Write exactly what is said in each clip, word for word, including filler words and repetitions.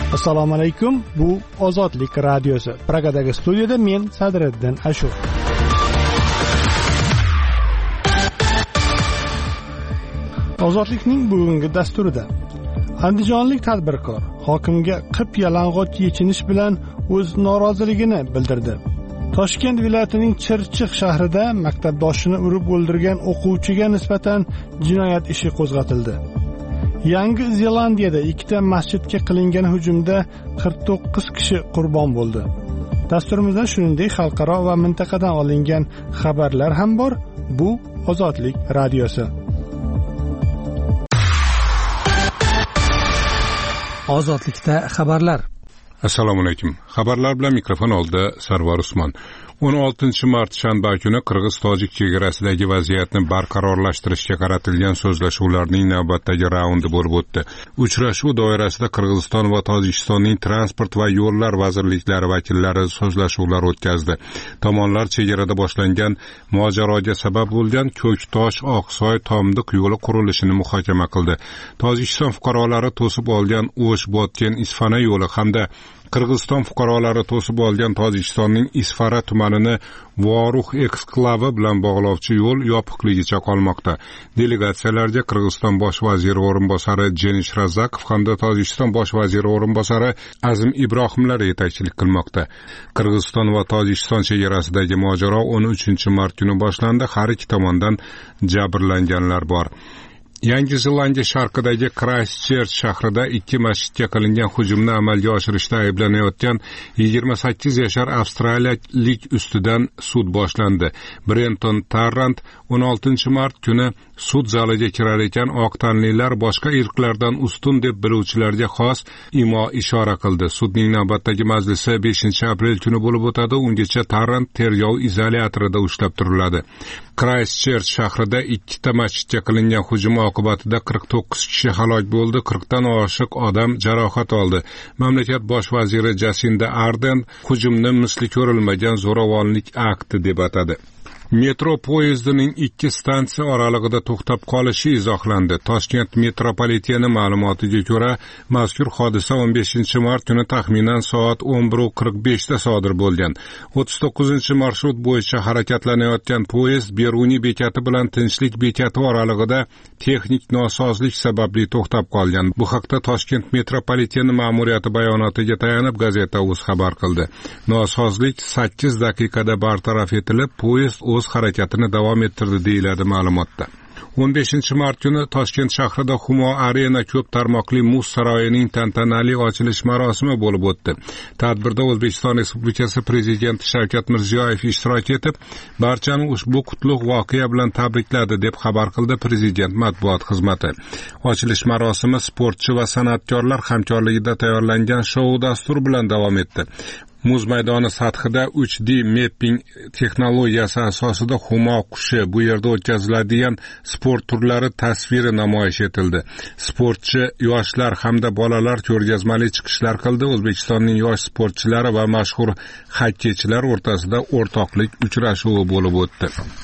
Assalomu alaykum. Bu Ozodlik radiosi. Pragadagi studiyada men Sadriddin Ashur. Ozodlikning bugungi dasturida andijonlik tadbirkor hokimga qip-yalang'och yechinish bilan o'z noroziligini bildirdi. Toshkent viloyatining Chirchiq shahrida maktabdoshini urib o'ldirgan o'quvchiga nisbatan jinoyat ishi qo'zg'atildi. Yangi Zelandiyada ikkita masjidga qilingan hujumda qirq to'qqiz kishi qurbon bo'ldi. Dasturimizda shuningdek xalqaro va mintaqadan olingan xabarlar ham bor. Bu Ozodlik radiosi. Ozodlikda xabarlar. Assalomu alaykum. Xabarlar bilan mikrofon oldida Sarvar Usmon. o'n oltinchi mart shanba kuni Qirg'iz-Tojik chegarasidagi vaziyatni barqarorlashtirishga qaratilgan so'zlashuvlarning navbatdagi raundi bo'lib o'tdi. Uchrashuv doirasida Qirg'iziston va Tojikistonning transport va yo'llar vazirliklari vakillari so'zlashuvlar o'tkazdi. Tomonlar chegarada boshlangan mojaroga sabab bo'lgan Ko'ktosh, Oqsoy, Tomdiq yo'li qurilishini muhokama qildi. Tojikiston fuqarolari to'sib olgan O'sh, Botken, Isfana yo'li hamda Qirg'iziston fuqarolari to'sib olgan Tojikistonning Isfara tumanini Voruh eksklavi bilan bog'lovchi yo'l yopiqligicha qolmoqda. Delegatsiyalarga Qirg'iziston bosh vaziri o'rinbosari Jenish Razakov hamda Tojikiston bosh vaziri o'rinbosari Azim Ibrohimlar yetakchilik qilmoqda. Qirg'iziston va Tojikiston chegarasidagi mojaro o'n uchinchi mart kuni boshlandi. Har ikki tomondan jabrlanganlar bor. Yangi Zelandiya sharqidagi Christchurch shahrida ikki masjidga qilingan hujumni amalga oshirishda ayblanayotgan yigirma sakkiz yashar avstraliyalik ustidan sud boshlandi. Brenton Tarrant o'n oltinchi mart kuni sud zaliga kirar ekan oq tanlilar boshqa irqlardan ustun deb biluvchilarga xos imo ishora qildi. Sudning navbatdagi majlisi beshinchi aprel kuni bo'lib o'tadi. Ungacha Tarrant tergov izolyatorida ushlab turiladi. Christchurch shahrida ikkita masjidga qilingan hujum oqibatida qirq to'qqiz kishi halok bo'ldi, qirqdan oshiq odam jarohat oldi. Mamlakat bosh vaziri Jasinda Arden hujumni misli ko'rilmagan zo'ravonlik akti deb atadi. Metro poyezdining ikki stansiya oralig'ida to'xtab qolishi izohlandi. Toshkent metropoliteni ma'lumotiga ko'ra, mazkur hodisa o'n beshinchi mart kuni taxminan soat o'n bir qirq besh da sodir bo'lgan. o'ttiz to'qqizinchi marshrut bo'yicha harakatlanayotgan poyezd Beruniy bekati bilan Tinchlik bekati oralig'ida texnik nosozlik sababli to'xtab qolgan. Bu haqda Toshkent metropoliteni ma'muriyati bayonotiga tayanib Gazeta.uz xabar qildi. Nosozlik sakkiz daqiqada bartaraf etilib, poyezd o'z harakatini davom ettirdi deyiladi ma'lumotda. o'n beshinchi mart kuni Toshkent shahrida Humo Arena ko'p tarmoqli muz saroyining tantanali ochilish marosimi bo'lib o'tdi. Tadbirda O'zbekiston Respublikasi Prezidenti Shavkat Mirziyoyev ishtirok etib, barchani ushbu qutlug' voqea bilan tabrikladi deb xabar qildi Prezident matbuot xizmati. Ochilish marosimi sportchi va san'atkorlar hamkorligida tayyorlangan shou dasturi bilan davom etdi. Muz maydoni sathida uch D mapping texnologiyasi asosida Humo qushi bu yerda o'tkaziladigan sport turlari tasviri namoyish etildi. Sportchi, yoshlar hamda bolalar ko'rgazmali chiqishlar qildi. O'zbekistonning yosh sportchilari va mashhur xokkeychilar o'rtasida o'rtoqlik uchrashuvi bo'lib o'tdi.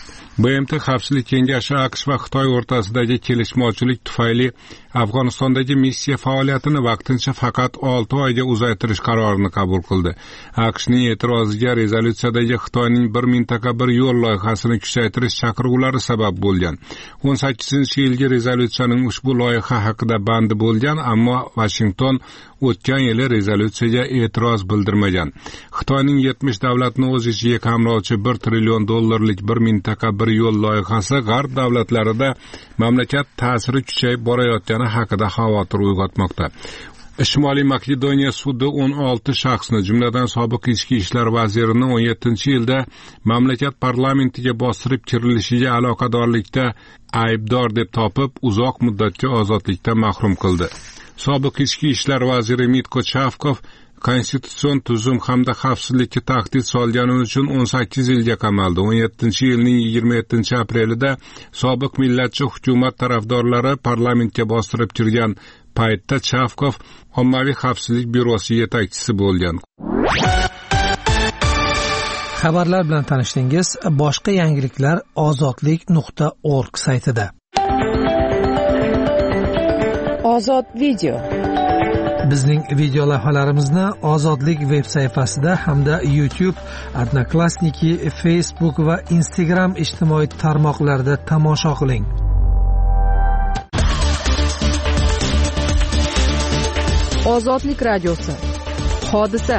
B M T Xavfsizlik kengashi AQSh va Xitoy o'rtasidagi kelishmovchilik tufayli Afg'onistondagi missiya faoliyatini vaqtincha faqat olti oyga uzaytirish qarorini qabul qildi. AQShning e'tiroziga rezolyutsiyadagi Xitoyning bir mintaqa bir yo'l loyihasini kuchaytirish chaqiruvlari sabab bo'lgan. o'n sakkizinchi yilgi rezolyutsiyaning ushbu loyiha haqida bandi bo'lgan, ammo Washington o'tgan yili rezolyutsiyaga e'tiroz bildirmagan. Xitoyning yetmish davlatni o'z ichiga qamrovchi bir trillion dollarlik bir mintaqa bir yo'l loyihasi g'arb davlatlarida mamlakat ta'siri kuchayib borayotgani haqida xavotir uyg'otmoqda. Shimoliy Makedoniya sudi o'n olti shaxsni, jumladan sobiq ichki ishlar vazirini o'n yettinchi yilda mamlakat parlamentiga bostirib kirilishiga aloqadorlikda aybdor deb topib, uzoq muddatga ozodlikdan mahrum qildi. Sobiq ichki ishlar vaziri Mitko Chavkov konstitutsion tuzum hamda xavfsizlikka tahdid solgani uchun o'n sakkiz yilga qamaldi. o'n yettinchi yilning yigirma yettinchi aprelida sobiq millatchi hukumat tarafdorlari parlamentga bostirib kirgan paytda Chavkov ommaviy xavfsizlik byurosi yetakchisi bo'lgan. Xabarlar bilan tanishdingiz. Boshqa yangiliklar ozodlik nuqta org saytida. Ozod video. Bizning video lavhalarimizni Ozodlik veb sayfasida hamda YouTube, Odnoklassniki, Facebook va Instagram ijtimoiy tarmoqlarida tomosha qiling. Ozodlik radiosi. Hodisa.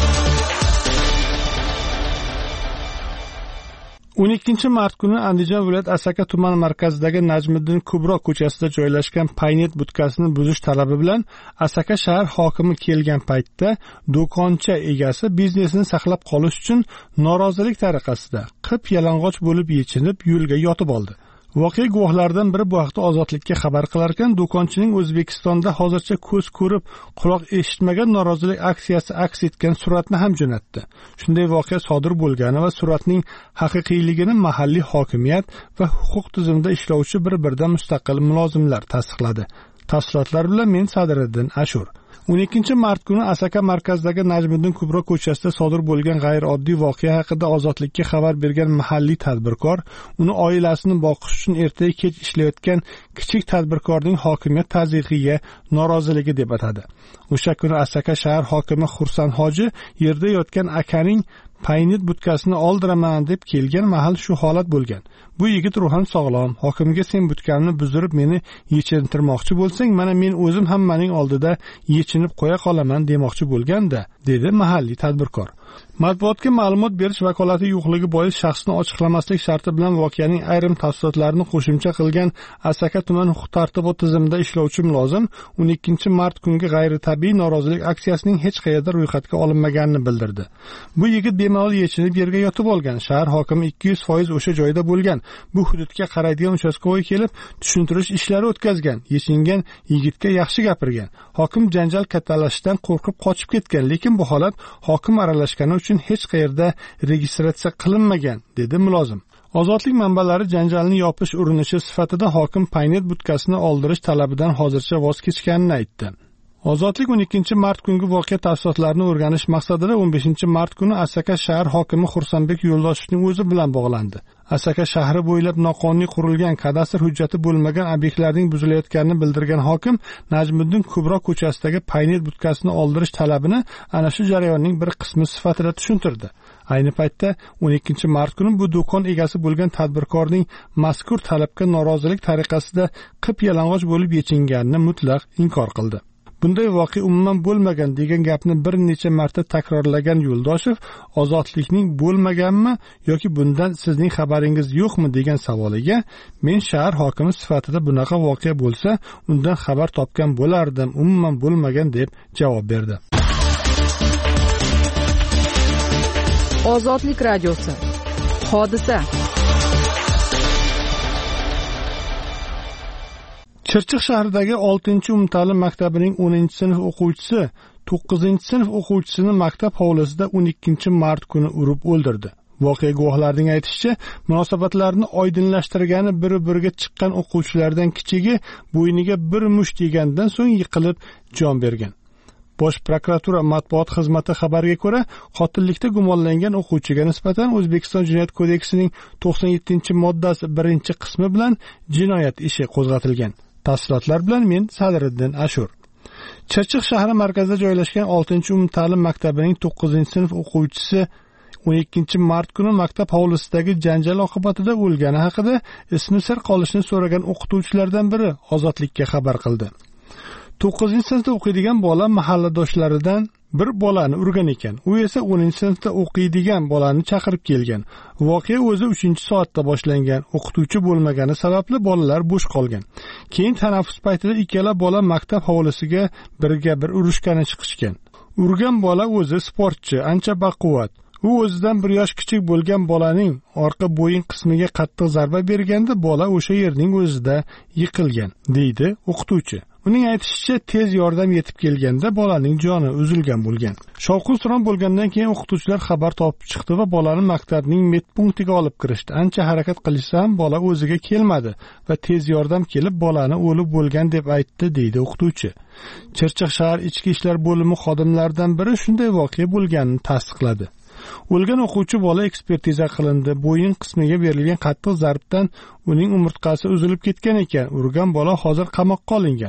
o'n ikkinchi mart kuni Andijon viloyat Asaka tuman markazidagi Najmiddin Kubro ko'chasida joylashgan Paynet budkasini buzish talabi bilan Asaka shahar hokimi kelgan paytda do'koncha egasi biznesini saqlab qolish uchun norozilik tariqasida qip yalang'och bo'lib yechinib yo'lga yotib oldi. Voqea guvohlaridan biri bu haqda Ozodlikka xabar qilarkan, do'konchining O'zbekistonda hozircha ko'z ko'rib, quloq eshitmagan norozilik aksiyasi aks etgan suratni ham jo'natdi. Shunday voqea sodir bo'lgani va suratning haqiqiyligini mahalliy hokimiyat va huquq tizimida ishlovchi bir-biridan mustaqil mulozimlar tasdiqladi. Tafsilotlar bilan men Sadiriddin Ashur. o'n ikkinchi mart kuni Asaka markazidagi Najmiddin Kubro ko'chasida sodir bo'lgan g'ayrioddiy voqea haqida Ozodlikka xabar bergan mahalliy tadbirkor uni oilasini boqish uchun ertaga kech ishlayotgan kichik tadbirkorning hokimiyat tazyiqiga noroziligi deb atadi. O'sha kuni Asaka shahar hokimi Xursan Hoji yerda yotgan akaning Paynet budkasini oldiraman deb kelgan mahal shu holat bo'lgan. Bu yigit ruhan sog'lom. Hokimga sen budkamni buzdirib meni yechintirmoqchi bo'lsang, mana men o'zim hammaning oldida yechinib qo'ya qolaman demoqchi bo'lganda, dedi mahalliy tadbirkor. Matbuotga ma'lumot berish vakolati yo'qligi bois shaxsni ochiqlamaslik sharti bilan voqeaning ayrim tafsilotlarini qo'shimcha qilgan Asaka tuman huquq-tartibot tizimida ishlovchi mulozim o'n ikkinchi mart kungi g'ayritabiiy norozilik aksiyasining hech qayerda ro'yxatga olinmaganini bildirdi. Bu yigit bemalol yechinib yerga yotib olgan. Shahar hokimi ikki yuz foiz o'sha joyda bo'lgan. Bu hududga qaraydigan uchastkovoy kelib tushuntirish ishlari o'tkazgan. Yechingan yigitga yaxshi gapirgan. Hokim janjal kattalashishdan qo'rqib qochib ketgan, lekin bu holat hokim aralashgani uchun hech qayerda registratsiya qilinmagan, dedi mulozim. Ozodlik manbalari janjalni yopish urinishi sifatida hokim Paynet budkasini oldirish talabidan hozircha voz kechganini aytdi. Ozodlik o'n ikkinchi mart kungi voqea tafsilotlarini o'rganish maqsadida o'n beshinchi mart kuni Asaka shahar hokimi Xursanbek Yo'ldoshevning o'zi bilan bog'landi. Asaka shahri bo'ylab noqonuniy qurilgan kadastr hujjati bo'lmagan obyektlarning buzilayotganini bildirgan hokim Najmiddin Kubro ko'chasidagi Paynet budkasini oldirish talabini ana shu jarayonning bir qismi sifatida tushuntirdi. Ayni paytda o'n ikkinchi mart kuni bu do'kon egasi bo'lgan tadbirkorning mazkur talabga norozilik tariqasida qip yalang'och bo'lib yechinganini mutlaq inkor qildi. Bunday voqea umuman bo'lmagan degan gapni bir necha marta takrorlagan Yo'ldoshev, ozodlikning bo'lmaganmi yoki bundan sizning xabaringiz yo'qmi degan savoliga men shahar hokimi sifatida bunaqa voqea bo'lsa, undan xabar topgan bo'lardim, umuman bo'lmagan deb javob berdi. Ozodlik radiosi. Hodisa. Chirchiq shahridagi oltinchi umumta'lim maktabining o'ninchi sinf o'quvchisi to'qqizinchi sinf o'quvchisini maktab hovlisida o'n ikkinchi mart kuni urib o'ldirdi. Voqea guvohlarining aytishicha, munosabatlarni oydinlashtirgani bir-biriga chiqqan o'quvchilardan kichigi bo'yniga bir musht yegandan so'ng yiqilib jon bergan. Bosh prokuratura matbuot xizmati xabariga ko'ra, qotillikda gumonlangan o'quvchiga nisbatan O'zbekiston Jinoyat kodeksining to'qson yettinchi moddasi birinchi qismi bilan jinoyat ishi qo'zg'atilgan. Tafsilotlar bilan men Sadiriddin Ashur. Chirchiq shahri markazida joylashgan oltinchi umumta'lim maktabining to'qqizinchi sinf o'quvchisi o'n ikkinchi mart kuni maktab hovlisidagi janjal oqibatida o'lgani haqida ismi sir qolishini so'ragan o'qituvchilardan biri Ozodlikka xabar qildi. to'qqizinchi sinfda o'qiydigan bola mahalladoshlaridan bir bolani urgan ekan. U esa o'ninchi sinfda o'qiydigan bolani chaqirib kelgan. Voqea o'zi uchinchi soatda boshlangan. O'qituvchi bo'lmagani sababli bolalar bo'sh qolgan. Keyin tanaffus paytida ikkala bola maktab hovlisiga birga bir urushgani chiqishgan. Urgan bola o'zi sportchi, ancha baquvvat. U o'zidan bir yosh kichik bo'lgan bolaning orqa bo'yin qismiga qattiq zarba berganda bola o'sha yerning o'zida yiqilgan, deydi o'qituvchi. Uning aytishicha, tez yordam yetib kelganda bolaning joni uzilgan bo'lgan. Shovqin-suron bo'lgandan keyin o'qituvchilar xabar topib chiqdi va bolani maktabning medpunktiga olib kirishdi. Ancha harakat qilishsa ham bola o'ziga kelmadi va tez yordam kelib bolani o'lib bo'lgan deb aytdi, deydi o'qituvchi. Chirchiq shahar ichki ishlar bo'limi xodimlaridan biri shunday voqea bo'lganini tasdiqladi. O'lgan o'quvchi bola ekspertiza qilindi. Bo'yin qismiga berilgan qattiq zarbdan uning umurtqasi uzilib ketgan ekan. Urgan bola hozir qamoqqa olingan.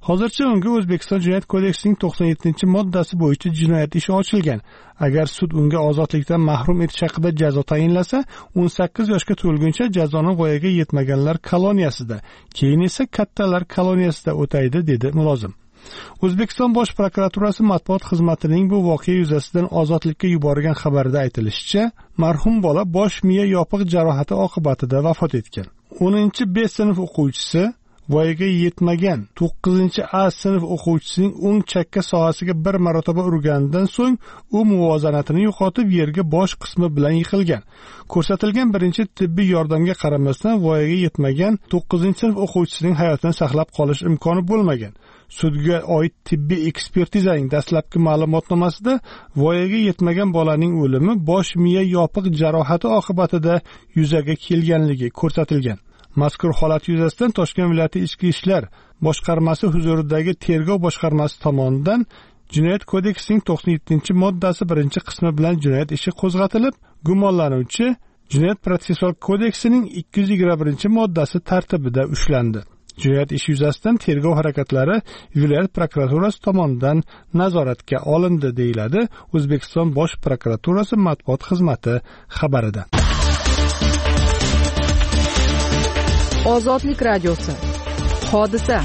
Hozircha unga O'zbekiston Jinoyat kodeksining to'qson yettinchi moddasi bo'yicha jinoyat ishi ochilgan. Agar sud unga ozodlikdan mahrum etish haqida jazo tayinlasa, o'n sakkiz yoshga to'lguncha jazoni voyaga yetmaganlar koloniyasida, keyin esa kattalar koloniyasida o'taydi, dedi mulozim. O'zbekiston Bosh prokuraturasi matbuot xizmatining bu voqea yuzasidan ozodlikka yuborgan xabarida aytilishicha, marhum bola bosh miya yopiq jarohati oqibatida vafot etgan. o'ninchi B sinf o'quvchisi voyaga yetmagan to'qqizinchi A sinf o'quvchisining o'ng chakka sohasiga bir marotaba urganidan so'ng u muvozanatini yo'qotib yerga bosh qismi bilan yiqilgan. Ko'rsatilgan birinchi tibbiy yordamga qaramasdan voyaga yetmagan to'qqizinchi sinf o'quvchisining hayotini saqlab qolish imkoni bo'lmagan. Sudga oid tibbiy ekspertizaning dastlabki ma'lumotnomasida voyaga yetmagan bolaning o'limi bosh miya yopiq jarohati oqibatida yuzaga kelganligi ko'rsatilgan. Mazkur holat yuzasidan Toshkent viloyati ichki ishlar boshqarmasi huzuridagi tergov boshqarmasi tomonidan Jinoyat kodeksining to'qson yettinchi moddasi birinchi qismi bilan jinoyat ishi qo'zg'atilib, gumonlanuvchi Jinoyat protsessual kodeksining ikki yuz yigirma birinchi moddasi tartibida ushlandi. Jinoyat ishi yuzasidan tergov harakatlari viloyat prokuraturasi tomonidan nazoratga olindi, deyiladi O'zbekiston Bosh prokuraturasi matbuot xizmati xabarida. Ozodlik radiosi. Hodisa.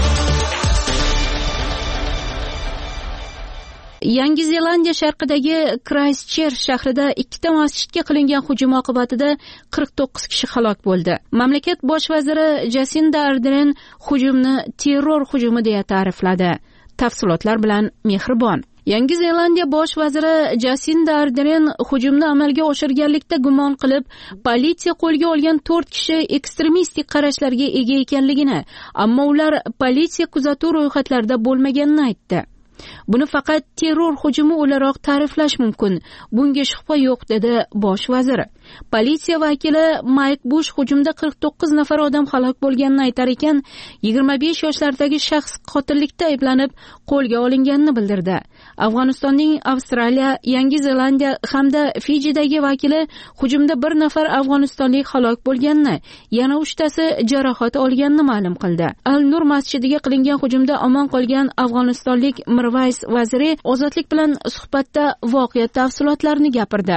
Yangi Zelandiya sharqidagi Christchurch shahrida ikkita masjidga qilingan hujum oqibatida qirq to'qqiz kishi halok bo'ldi. Mamlakat bosh vaziri Jasinda Ardern hujumni terror hujumi deya ta'rifladi. Tafsilotlar bilan Mehribon. Yangi Zelandiya bosh vaziri Jasinda Ardern hujumni amalga oshirganlikda gumon qilib, politsiya qo'lga olgan to'rt kishi ekstremistik qarashlarga ega ekanligini, ammo ular politsiya kuzatuv ro'yxatlarida bo'lmaganini aytdi. Buni faqat terror hujumi o'laroq ta'riflash mumkin. Bunga shubha yo'q, dedi bosh vazir. Politsiya vakili Mayk Bush hujumda qirq to'qqiz nafar odam halok bo'lganini aytar ekan, yigirma besh yoshlardagi shaxs qotillikda ayblanib qo'lga olinganini bildirdi. Afg'onistonning Avstraliya, Yangi Zelandiya hamda Fijidagi vakili hujumda bir nafar afg'onistonlik halok bo'lganini, yana uchtasi jarohat olganini ma'lum qildi. Al-Nur masjidiga qilingan hujumda omon qolgan afg'onistonlik Mirvays Vaziri ozodlik bilan suhbatda voqea tafsilotlarini gapirdi.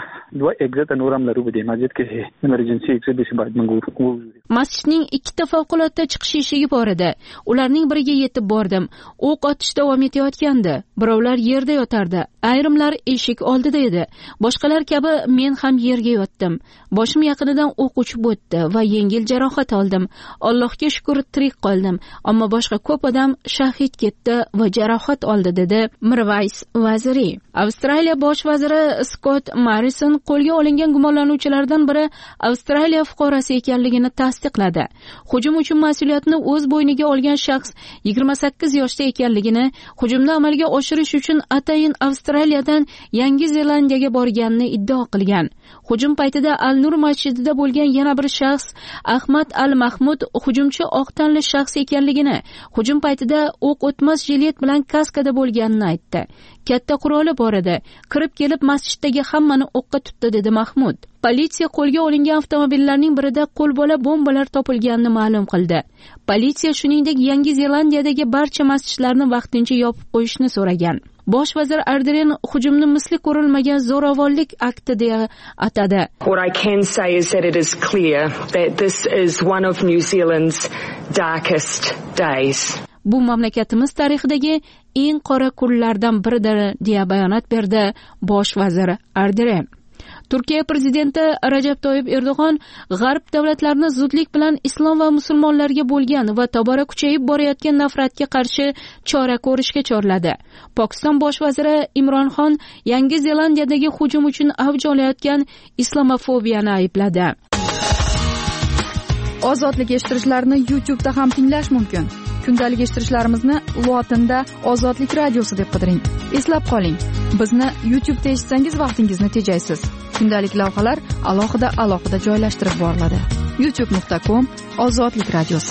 Masjidning ikkita favqulodda chiqish eshigi bor edi. Ularning biriga yetib bordim. O'q otish davom etayotgandi. Birovlar yerda yotardi, ayrimlar eshik oldida edi. Boshqalar kabi men ham yerga yotdim. Boshim yaqinidan o'q uchib o'tdi va yengil jarohat oldim. Allohga shukr, tirik qoldim, ammo boshqa ko'p odam shahid ketdi va jarohat oldi, dedi Mirvays Vaziri. Avstraliya bosh vaziri Scott Morrison qo'lga olingan gumonlanuvchilardan biri Avstraliya fuqarosi ekanligini tasdiqladi. Hujum uchun mas'uliyatni o'z bo'yniga olgan shaxs yigirma sakkiz yoshda ekanligini, hujumni amalga oshirish uchun atayin Avstraliyadan Yangi Zelandiyaga borganini iddao qilgan. Hujum paytida Al-Nur masjidida bo'lgan yana bir shaxs Ahmad Al-Mahmud hujumchi oq tanli shaxs ekanligini, hujum paytida o'q o'tmas jilet bilan kaskada bo'lganini aytdi. Katta quroli bor edi. Kirib kelib masjiddagi hammani o'qqa tutdi, dedi Mahmud. Politsiya qo'lga olingan avtomobillarning birida qo'lbola bombalar topilganini ma'lum qildi. Politsiya shuningdek Yangi Zelandiyadagi barcha masjidlarni vaqtincha yopib qo'yishni so'ragan. Bosh vazir Ardern hujumni misli ko'rilmagan zo'ravonlik akti deya atadi. What I can say is that it is clear that this is one of New Zealand's darkest days. Bu mamlakatimiz tarixidagi eng qora kunlardan biridir, deya bayonot berdi bosh vazir Ardern. Turkiya prezidenti Rajab Toyyib Erdo'g'on g'arb davlatlarini zudlik bilan islom va musulmonlarga bo'lgan va tobora kuchayib borayotgan nafratga qarshi chora ko'rishga chorladi. Pokiston bosh vaziri Imron Xon Yangi Zelandiyadagi hujum uchun avj olayotgan islomofobiyani aybladi. Ozodlik eshittirishlarni YouTube'da ham tinglash mumkin. Kundalik eshittirishlarimizni lotinda Ozodlik radiosi deb qidiring. Eslab qoling, bizni YouTube'da eshitsangiz vaqtingizni tejaysiz. Kundalik lavhalar alohida alohida joylashtirib boriladi. youtube nuqta com Ozodlik radiosi.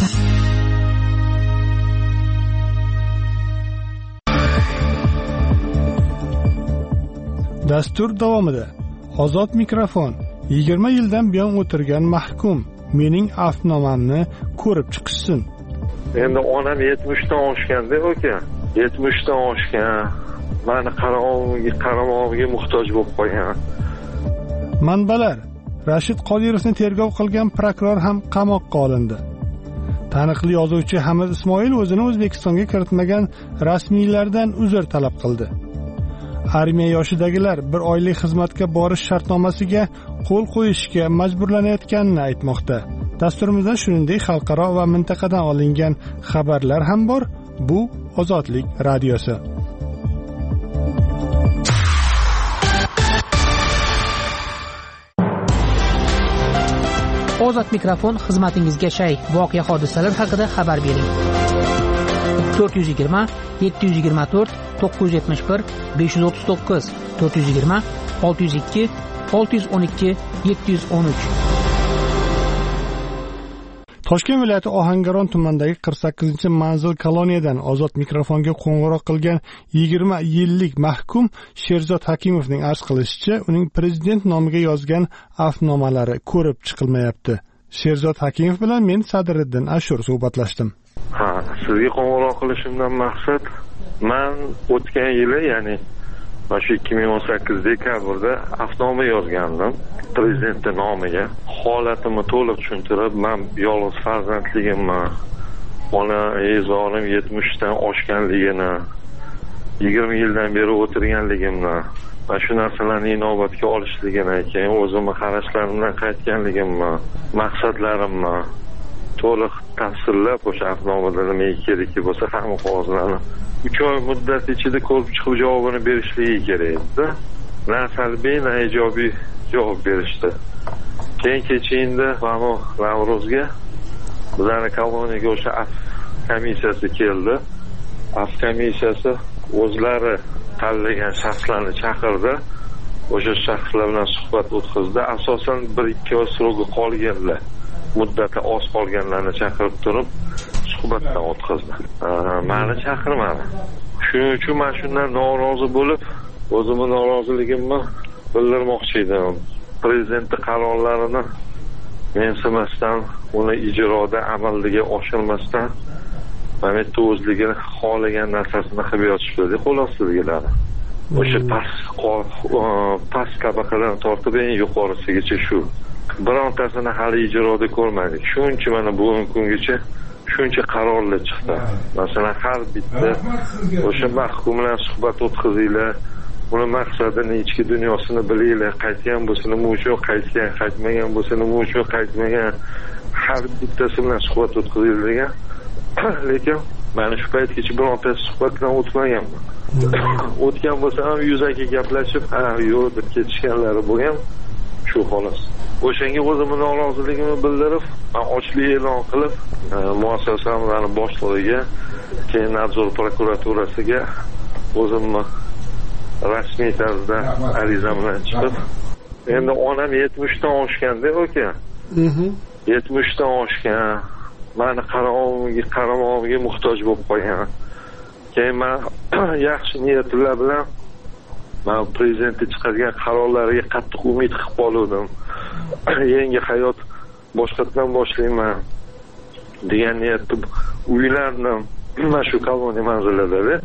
Dastur davomida Ozod mikrofon. yigirma yildan buyon o'tirgan mahkum mening afvnomamni ko'rib chiqishsin. endi onam yetmishdan oshganda aka, yetmishdan oshgan, mani qaramog'iga qaramog'iga muhtoj bo'lib qolgan. Manbalar: Rashid Qodirovni tergov qilgan prokuror ham qamoqqa olindi. Taniqli yozuvchi Hamid Ismoil o'zini O'zbekistonga kiritmagan rasmiylardan uzr talab qildi. Armiya yoshidagilar bir oylik xizmatga borish shartnomasiga qo'l qo'yishga majburlanayotganini aytmoqda. Dasturimizda shuningdek xalqaro va mintaqadan olingan xabarlar ham bor. Bu Ozodlik radiosi. Ozod mikrofon xizmatingizga shay. Voqea hodisalar haqida xabar bering. to'rt yuz yigirma yetti yuz yigirma to'rt to'qqiz yuz yetmish bir besh yuz o'ttiz to'qqiz to'rt yuz yigirma olti yuz ikki olti yuz o'n ikki yetti yuz o'n uch. Toshkent viloyati Ohangaron tumanidagi qirq sakkizinchi manzil koloniyadan ozod mikrofonga qo'ng'iroq qilgan yigirma yillik mahkum Sherzod Hakimovning arz qilishicha, uning prezident nomiga yozgan afnomalari ko'rib chiqilmayapti. Sherzod Hakimov bilan men Sadriddin Ashur suhbatlashdim. Ha, sizga qo'ng'iroq qilishimdan maqsad, men o'tgan yili, ya'ni mana ikki ming o'n sakkiz dekabrda afnoma yozgandim prezident nomiga. Holatimni to'liq tushuntirib, men yolg'iz farzandligimni, ona ezonim yetmishdan oshganligini, yigirma yildan beri o'tirganligimni, mana shu narsalarni inobatga olishligini, keyin o'zimni qarashlarimdan qaytganligimni, maqsadlarimni to'liq tafsirlab o'sha afnomada nimaga kerakli bo'lsa hamma qog'ozlarni uch oy muddat ichida ko'rib chiqib javobini berishligi kerak edi. Na salbiy, na ijobiy javob berishdi. Keyin kechingda mana Navro'zga bizlarning koloniyaga o'sha af komissiyasi keldi. Af komissiyasi o'zlari tanlagan shaxslarni chaqirdi. O'sha shaxslar bilan suhbat o'tkazdi. Asosan bir ikki oy srogi qolganlar, muddati oz qolganlarni chaqirib turib suhbatdan o'tkazdi. Meni chaqirmadi. Shuning uchun men shundan norozi bo'lib, o'zimning noroziligimni bildirmoqchi edim. Prezidentning qarorlarini mensimasdan, uni ijroda amalga oshirmasdan, mamlakat o'zligini xohlagan narsasini qilib yotishdi. Xulosasigalar. O'sha past past tabaqadan tortib eng yuqorisigacha shu. Birontasini hali ijroda ko'rmadik. Shuncha mana bugungi kungacha shuncha qarorlar chiqdi. Masalan, har bitta o'sha mahkum bilan suhbat o'tkazinglar, uni maqsadini, ichki dunyosini bilinglar, qaytgan bo'lsa nima uchun qaytgan, qaytmagan bo'lsa nima uchun qaytmagan, har bittasi bilan suhbat o'tkazinglar degan. Lekin mana shu paytgacha birontasi suhbatdan o'tmaganman. O'tgan bo'lsa ham yuzaki gaplashib, ha, yo'q deb ketishganlari bo'lgan. Shu xolos. O'shanga o'zimning noroziligimni bildirib, men ochlik e'lon qilib, muassasamlarning boshlig'iga, keyin nadzor prokuraturasiga o'zimni rasmiy tarzda arizam bilan chiqib, endi onam yetmishdan oshganda aka. Mhm. yetmishdan oshgan, meni qaramog'iga qaramog'iga muhtoj bo'lib qolgan. Keyin men yaxshi niyatlar bilan men prezident chiqargan qarorlariga qattiq umid qilib qoldim. Yangi hayot boshqatdan boshlayman degan niyatda uylarni mana shu koloniya manzillarida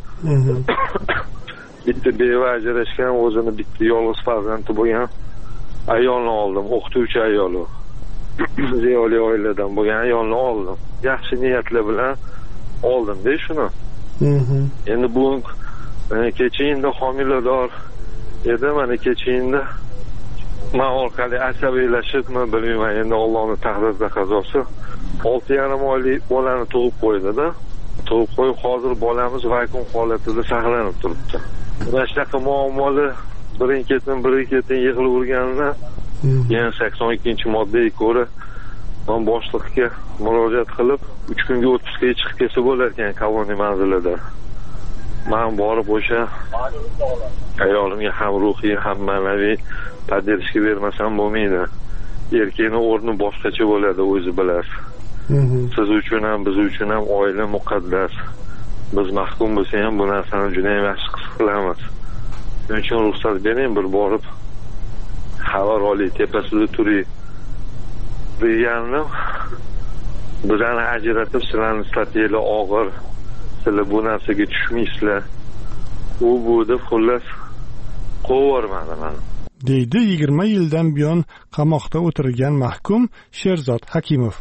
bitta beva ajrashgan, o'zini bitta yolg'iz farzandi bo'lgan ayolni oldim, o'qituvchi ayol u. Ziyoli oiladan bo'lgan ayolni oldim. Yaxshi niyatlar bilan oldim-da shuni. Endi bu kechingda homilador edi, mana kechingda men orqali asabiylashibmi bilmayman, endi Allohning taqdiri qazosi olti yarim oylik bolani tug'ib qo'ydi-da. Tug'ib qo'yib, hozir bolamiz vakum holatida saqlanib turibdi. Mana shunaqa muammoli birin-ketin birin-ketin yig'ilib urganidan yana sakson ikkinchi moddaga ko'ra men boshliqqa murojaat qilib uch kunga o'tizga chiqib kelsa bo'lar ekan koloniya manzilida. Men borib o'sha ayolimga ham ruhiy ham ma'naviy podderishka bermasam bo'lmaydi. Erkakning o'rni boshqacha bo'ladi, o'zi bilasiz. Siz uchun ham, biz uchun ham oila muqaddas. Biz mahkum bo'lsa ham bu narsani juda ham yaxshi his qilamiz. Shuning uchun ruxsat bering, bir borib xabar oling, tepasida turing deganim. bizlarni ajratib sizlarni strategiyalar og'ir, sizlar bu narsaga tushmaysizlar, u bu deb xullas qo'yvormadi mani, deydi yigirma yildan buyon qamoqda o'tirgan mahkum Sherzod Hakimov.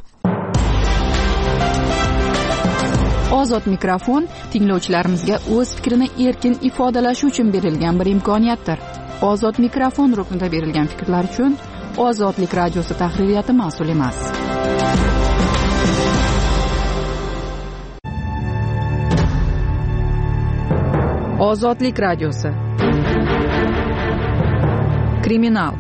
Ozod mikrofon tinglovchilarimizga o'z fikrini erkin ifodalashi uchun berilgan bir imkoniyatdir. Ozod mikrofon ruknida berilgan fikrlar uchun Ozodlik radiosi tahririyati mas'ul emas. Ozodlik radiosi. Kriminal.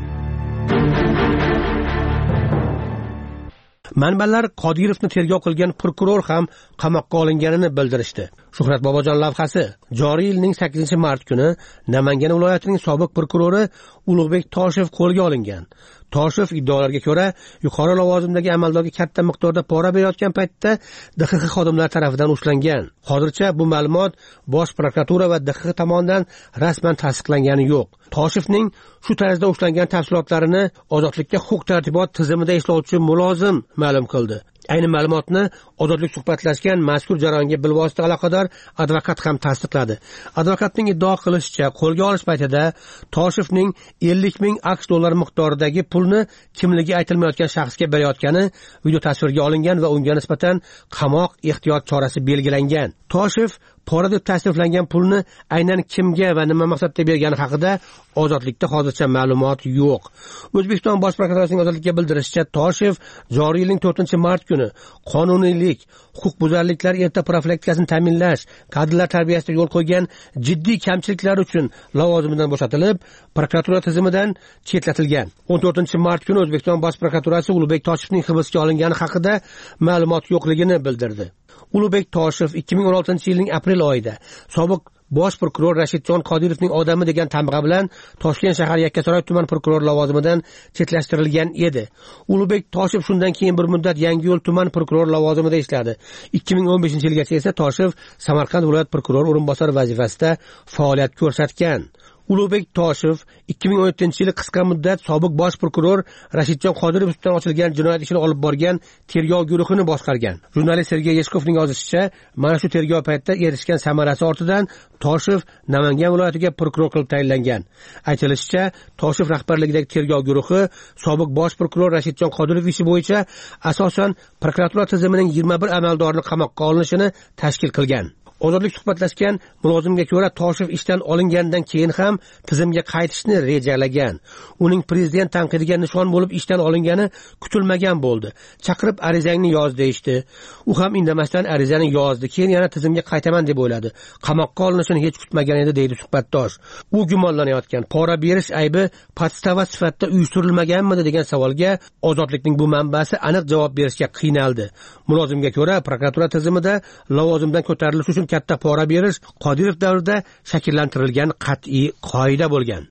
Manbalar Qodirovni tergov qilgan prokuror ham qamoqqa olinganini bildirishdi. Shuhrat Bobojon lavhasi joriy yilning sakkizinchi mart kuni Namangan viloyatining sobiq prokurori Ulug'bek Toshev qo'lga olingan. Toshev iddaolarga ko'ra, yuqori lavozimdagi amaldorga katta miqdorda pora berayotgan paytda D X X xodimlari tomonidan ushlangan. Hozircha bu ma'lumot Bosh prokuratura va D X X tomonidan rasman tasdiqlangani yo'q. Toshevning shu tarzda ushlangan tafsilotlarini Ozodlikka huquq-tartibot tizimida ishlovchi mulozim ma'lum qildi. Ayni ma'lumotni Ozodlik suhbatlashgan mazkur jarayonga bilvosita aloqador advokat ham tasdiqladi. Advokatning iddao qilishicha, qo'lga olish paytida Toshevning ellik ming aqsh dollari miqdoridagi pulni kimligi aytilmayotgan shaxsga berayotgani video tasvirga olingan va unga nisbatan qamoq ehtiyot chorasi belgilangan. Toshev pora deb tasniflangan pulni aynan kimga va nima maqsadda bergani haqida Ozodlikda hozircha ma'lumot yo'q. O'zbekiston Bosh prokuraturasining Ozodlikka bildirishicha, Toshev joriy yilning to'rtinchi mart kuni qonuniylik, huquqbuzarliklar erta profilaktikasini ta'minlash, kadrlar tarbiyasiga yo'l qo'ygan jiddiy kamchiliklar uchun lavozimidan bo'shatilib, prokuratura tizimidan chetlatilgan. o'n to'rtinchi mart kuni O'zbekiston Bosh prokuraturasi Ulug'bek Toshevning hibsga olingani haqida ma'lumot yo'qligini bildirdi. Ulug'bek Toshev ikki ming o'n oltinchi yilning aprel oyida sobiq Bosh prokuror Rashidjon Qodirovning odami degan tamg'a bilan Toshkent shahar Yakkasaroy tuman prokuror lavozimidan chetlashtirilgan edi. Ulug'bek Toshev shundan keyin bir muddat Yangiyo'l tuman prokuror lavozimida ishladi. ikki ming o'n beshinchi yilgacha esa Toshev Samarqand viloyat prokurori o'rinbosari vazifasida faoliyat ko'rsatgan. Ulug'bek Toshev ikki ming o'n yettinchi yili qisqa muddat sobiq bosh prokuror Rashidjon Qodirov ustidan ochilgan jinoyat ishini olib borgan tergov guruhini boshqargan. Jurnalist Sergey Yeshkovning yozishicha, mana shu tergov paytida erishgan samarasi ortidan Toshev Namangan viloyatiga prokuror qilib tayinlangan. Aytilishicha, Toshev rahbarligidagi tergov guruhi sobiq bosh prokuror Rashidjon Qodirov ishi bo'yicha asosan prokuratura tizimining yigirma bir amaldorining qamoqqa olinishini tashkil qilgan. Ozodlik suhbatlashgan mulozimga ko'ra, Toshev ishdan olingandan keyin ham tizimga qaytishni rejalagan. Uning prezident tanqidiga nishon bo'lib ishdan olingani kutilmagan bo'ldi. Chaqirib arizangni yoz deyishdi. U ham indamasdan arizani yozdi. Keyin yana tizimga qaytaman deb o'yladi. Qamoqqa olinishini hech kutmagan edi, deydi suhbatdosh. U gumonlanayotgan pora berish aybi podstava sifatida uyushtirilmaganmidi degan savolga Ozodlikning bu manbasi aniq javob berishga qiynaldi. Mulozimga ko'ra, prokuratura tizimida lavozimdan ko'tarilish uchun katta pora berish Qodirov davrida shakllantirilgan qat'iy qoida bo'lgan.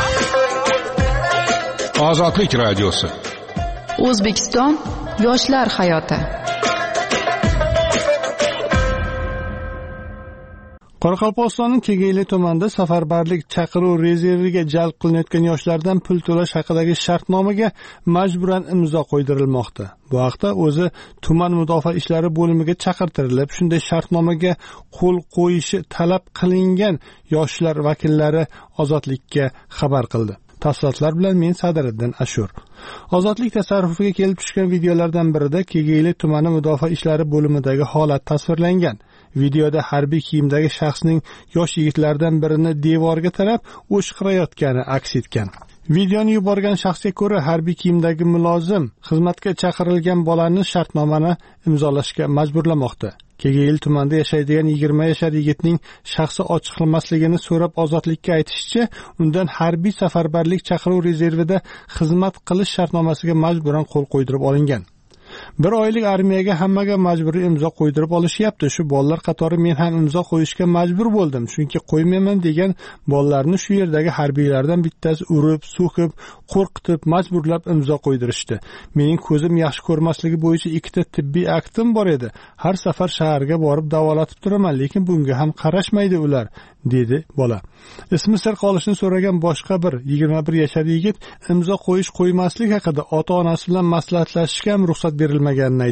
Ozodlik radiosi. O'zbekiston yoshlar hayoti. Qoraqalpog'istonning Kegeyli tumanida safarbarlik chaqiruv rezerviga jalb qilinayotgan yoshlardan pul to'lash haqidagi shartnomaga majburan imzo qo'ydirilmoqda. Bu haqda o'zi tuman mudofaa ishlari bo'limiga chaqirtirilib, shunday shartnomaga qo'l qo'yishi talab qilingan yoshlar vakillari Ozodlikka xabar qildi. Tafsilotlar bilan men Sadiriddin Ashur. Ozodlik tasarrufiga kelib tushgan videolardan birida Kegeyli tumani mudofaa ishlari bo'limidagi holat tasvirlangan. Videoda harbiy kiyimdagi shaxsning yosh yigitlardan birini devorga tarab o'shqirayotgani aks etgan. Videoni yuborgan shaxsga ko'ra, harbiy kiyimdagi mulozim xizmatga chaqirilgan bolani shartnomani imzolashga majburlamoqda. Kegeyli tumanida yashaydigan yigirma yashar yigitning shaxsi ochiqlanmasligini so'rab Ozodlikka aytishicha, undan harbiy safarbarlik chaqiruv rezervida xizmat qilish shartnomasiga majburan qo'l qo'ydirib olingan. Bir oylik armiyaga hammaga majburiy imzo qo'ydirib olishyapti. Shu bolalar qatori men ham imzo qo'yishga majbur bo'ldim. Chunki qo'ymayman degan bolalarni shu yerdagi harbiylardan bittasi urib, so'kib, qo'rqitib, majburlab imzo qo'ydirishdi. Mening ko'zim yaxshi ko'rmasligi bo'yicha ikkita tibbiy aktim bor edi. Har safar shaharga borib davolatib turaman, lekin bunga ham qarashmaydi ular, dedi bola. Ismi sir qolishini so'ragan boshqa bir yigirma bir yashar yigit imzo qo'yish qo'ymaslik haqida ota-onasi bilan maslahatlashishga ham ruxsat berilmaganini aytadi.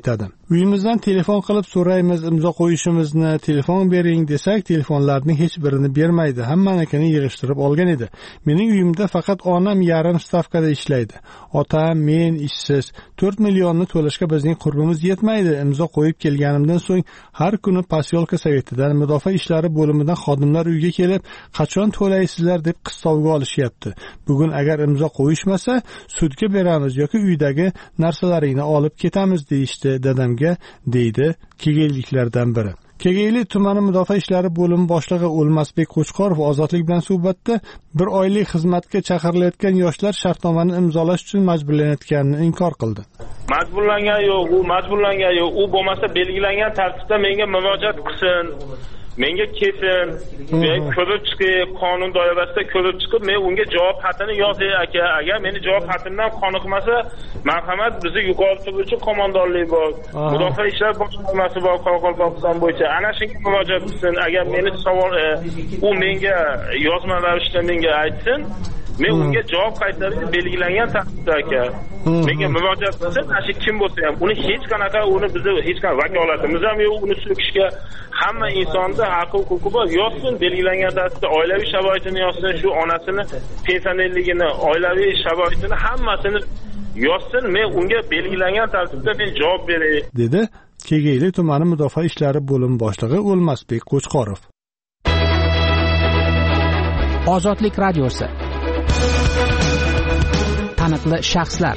uyimizdan telefon qilib so'raymiz, imzo qo'yishimizni, telefon bering desak, telefonlarning hech birini bermaydi. Hammanikini yig'ishtirib olgan edi. Mening uyimda faqat onam yarim stavkada ishlaydi. Otam, men ishsiz. to'rt millionni to'lashga bizning qurbimiz yetmaydi. Imzo qo'yib kelganimdan so'ng har kuni posyolka совetidan, mudofaa ishlari bo'limidan xodimlar uyga kelib, qachon to'laysizlar deb qistovga olishyapti. Bugun agar imzo qo'yishmasa, sudga beramiz yoki uydagi narsalaringni olib ketamiz deyishdi dadamga, deydi kegeyliklardan biri. Kegeyli tumani mudofaa ishlari bo'limi boshlig'i O'lmasbek Qo'chqorov Ozodlik bilan suhbatda bir oylik xizmatga chaqirilayotgan yoshlar shartnomani imzolash uchun majburlanayotganini inkor qildi. Majburlangan yo'q, u majburlangan yo'q, u bo'lmasa belgilangan tartibda menga murojaat qilsin. Menga kelsin, men ko'rib chiqib, qonun doirasida ko'rib chiqib, men unga javob xatini yozay aka. Agar meni javob xatimdan qoniqmasa, marhamat, bizni yuqori turuvchi qo'mondonlik bor, mudofaa ishlar boshqarmasi bor Qoraqalpog'iston bo'yicha. Ana shunga murojaat qilsin. Agar meni savol u menga yozma ravishda menga aytsin, men unga javob qaytarib belgilangan tartibda aka. Menga murojaat qilsin, ashi kim bo'lsa ham, uni hech qanaqa uni bizni hech qanaqa vakolatimiz ham yo'q, uni so'kishga. Hamma insonda haq-huquqi bor. Yozsin, belgilangan tartibda oilaviy sharoitini yozsin, shu onasini pensionerligini, oilaviy sharoitini hammasini yozsin, men unga belgilangan tartibda men javob beray, dedi Kegeyli tumani mudofaa ishlari bo'limi boshlig'i O'lmasbek Qo'chqorov. Ozodlik radiosi. Taniqli shaxslar.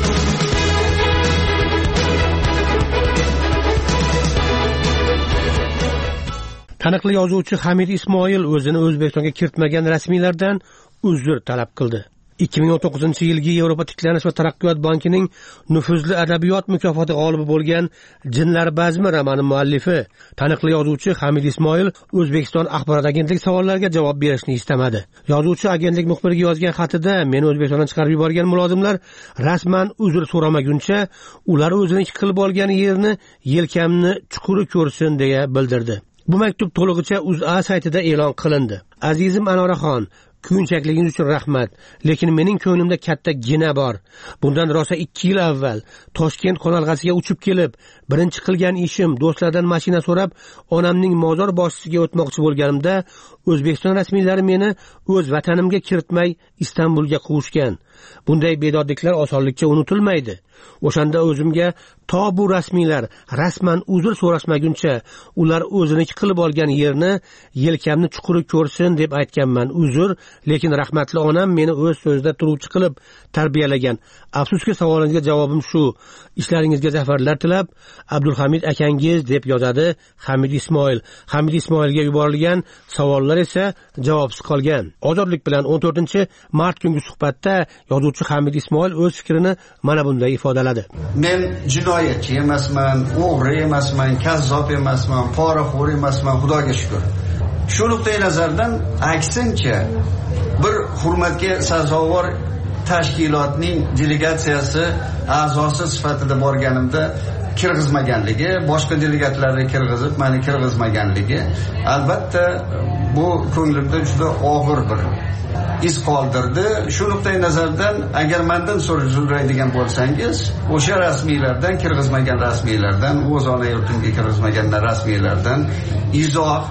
Taniqli yozuvchi Hamid Ismoil o'zini O'zbekistonga kiritmagan rasmiylardan uzr talab qildi. ikki ming o'n to'qqizinchi yilgi Yevropa tiklanish va taraqqiyot bankining nufuzli adabiyot mukofoti g'olibi bo'lgan Jinlar bazmi romani muallifi, taniqli yozuvchi Hamid Ismoil O'zbekiston axborot agentligi savollariga javob berishni istamadi. Yozuvchi agentlik muxbiriga yozgan xatida men O'zbekistondan chiqarib yuborgan mulozimlar rasman uzr so'ramaguncha ular o'ziniki qilib olgan yerni yelkamni chuquri ko'rsin deya bildirdi. Bu maktub to'lig'icha O'zA saytida e'lon qilindi. Azizim Anoraxon, kuyunchakligingiz uchun rahmat, lekin mening ko'nglimda katta gina bor. Bundan rosa ikki yil avval Toshkent qonalg'asiga uchib kelib, birinchi qilgan ishim do'stlardan mashina so'rab, onamning mozor boshisiga o'tmoqchi bo'lganimda, O'zbekiston rasmiylari meni o'z vatanimga kiritmay Istanbulga quvishgan. Bunday bedodliklar osonlikcha unutilmaydi. O'shanda o'zimga to bu rasmiylar rasman uzr so'rashmaguncha ular o'ziniki qilib olgan yerni yelkamni chuquri ko'rsin deb aytganman. Uzr, lekin rahmatli onam meni o'z so'zida turuvchi qilib tarbiyalagan. Afsuski savolingizga javobim shu. Ishlaringizga zafarlar tilab, Abdulhamid akangiz deb yozadi Hamid Ismoil. Hamid Ismoilga yuborilgan savollar esa javobsiz qolgan. Ozodlik bilan o'n to'rtinchi mart kungi suhbatda yozuvchi Hamid Ismoil o'z fikrini mana bunday ifodaladi. Men jinoyatchi emasman, o'g'ri emasman, kazzob emasman, poraxo'r emasman, Xudoga shukr. Shu nuqtai nazardan aksincha bir hurmatga sazovor tashkilotning delegatsiyasi a'zosi sifatida borganimda kirgizmaganligi, boshqa delegatlarni kirgizib, meni kirgizmaganligi albatta bu ko'nglimda juda og'ir bir iz qoldirdi. Shu nuqtai nazardan agar mendan so'raydigan bo'lsangiz, o'sha rasmiylardan, kirgizmagan rasmiylardan, o'z ona yurtimga kirgizmagan rasmiylardan izoh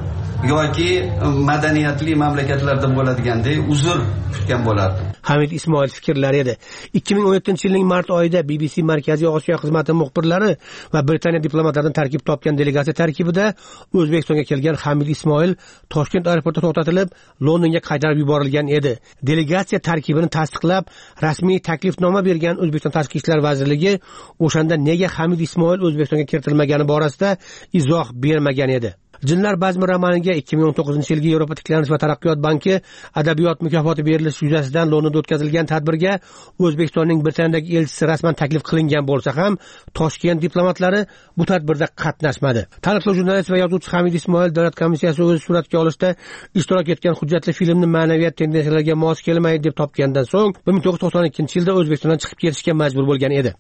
yoki madaniyatli mamlakatlarda bo'ladigandek uzr kutgan bo'lardim. Hamid Ismoil fikrlari edi. ikki ming o'n yettinchi yilning mart oyida B B C Markaziy Osiyo xizmati muxbirlari va Britaniya diplomatlaridan tarkib topgan delegatsiya tarkibida O'zbekistonga kelgan Hamid Ismoil Toshkent aeroportida to'xtatilib, Londonga qaytarib yuborilgan edi. Delegatsiya tarkibini tasdiqlab, rasmiy taklifnoma bergan O'zbekiston Tashqi ishlar vazirligi o'shanda nega Hamid Ismoil O'zbekistonga kiritilmagani borasida izoh bermagan edi. Jinlar bazmi romaniga ikki ming o'n to'qqizinchi yilgi Yevropa tiklanish va taraqqiyot banki adabiyot mukofoti berilishi yuzasidan Londonda o'tkazilgan tadbirga O'zbekistonning Britaniyadagi elchisi rasman taklif qilingan bo'lsa ham, Toshkent diplomatlari bu tadbirda qatnashmadi. Taniqli jurnalist va yozuvchi Hamid Ismoil davlat komissiyasi o'z suratga olishda ishtirok etgan hujjatli filmni ma'naviyat tendensiyalarga mos kelmaydi deb topgandan so'ng bir ming to'qqiz yuz to'qson ikkinchi yilda O'zbekistondan chiqib ketishga majbur bo'lgan edi.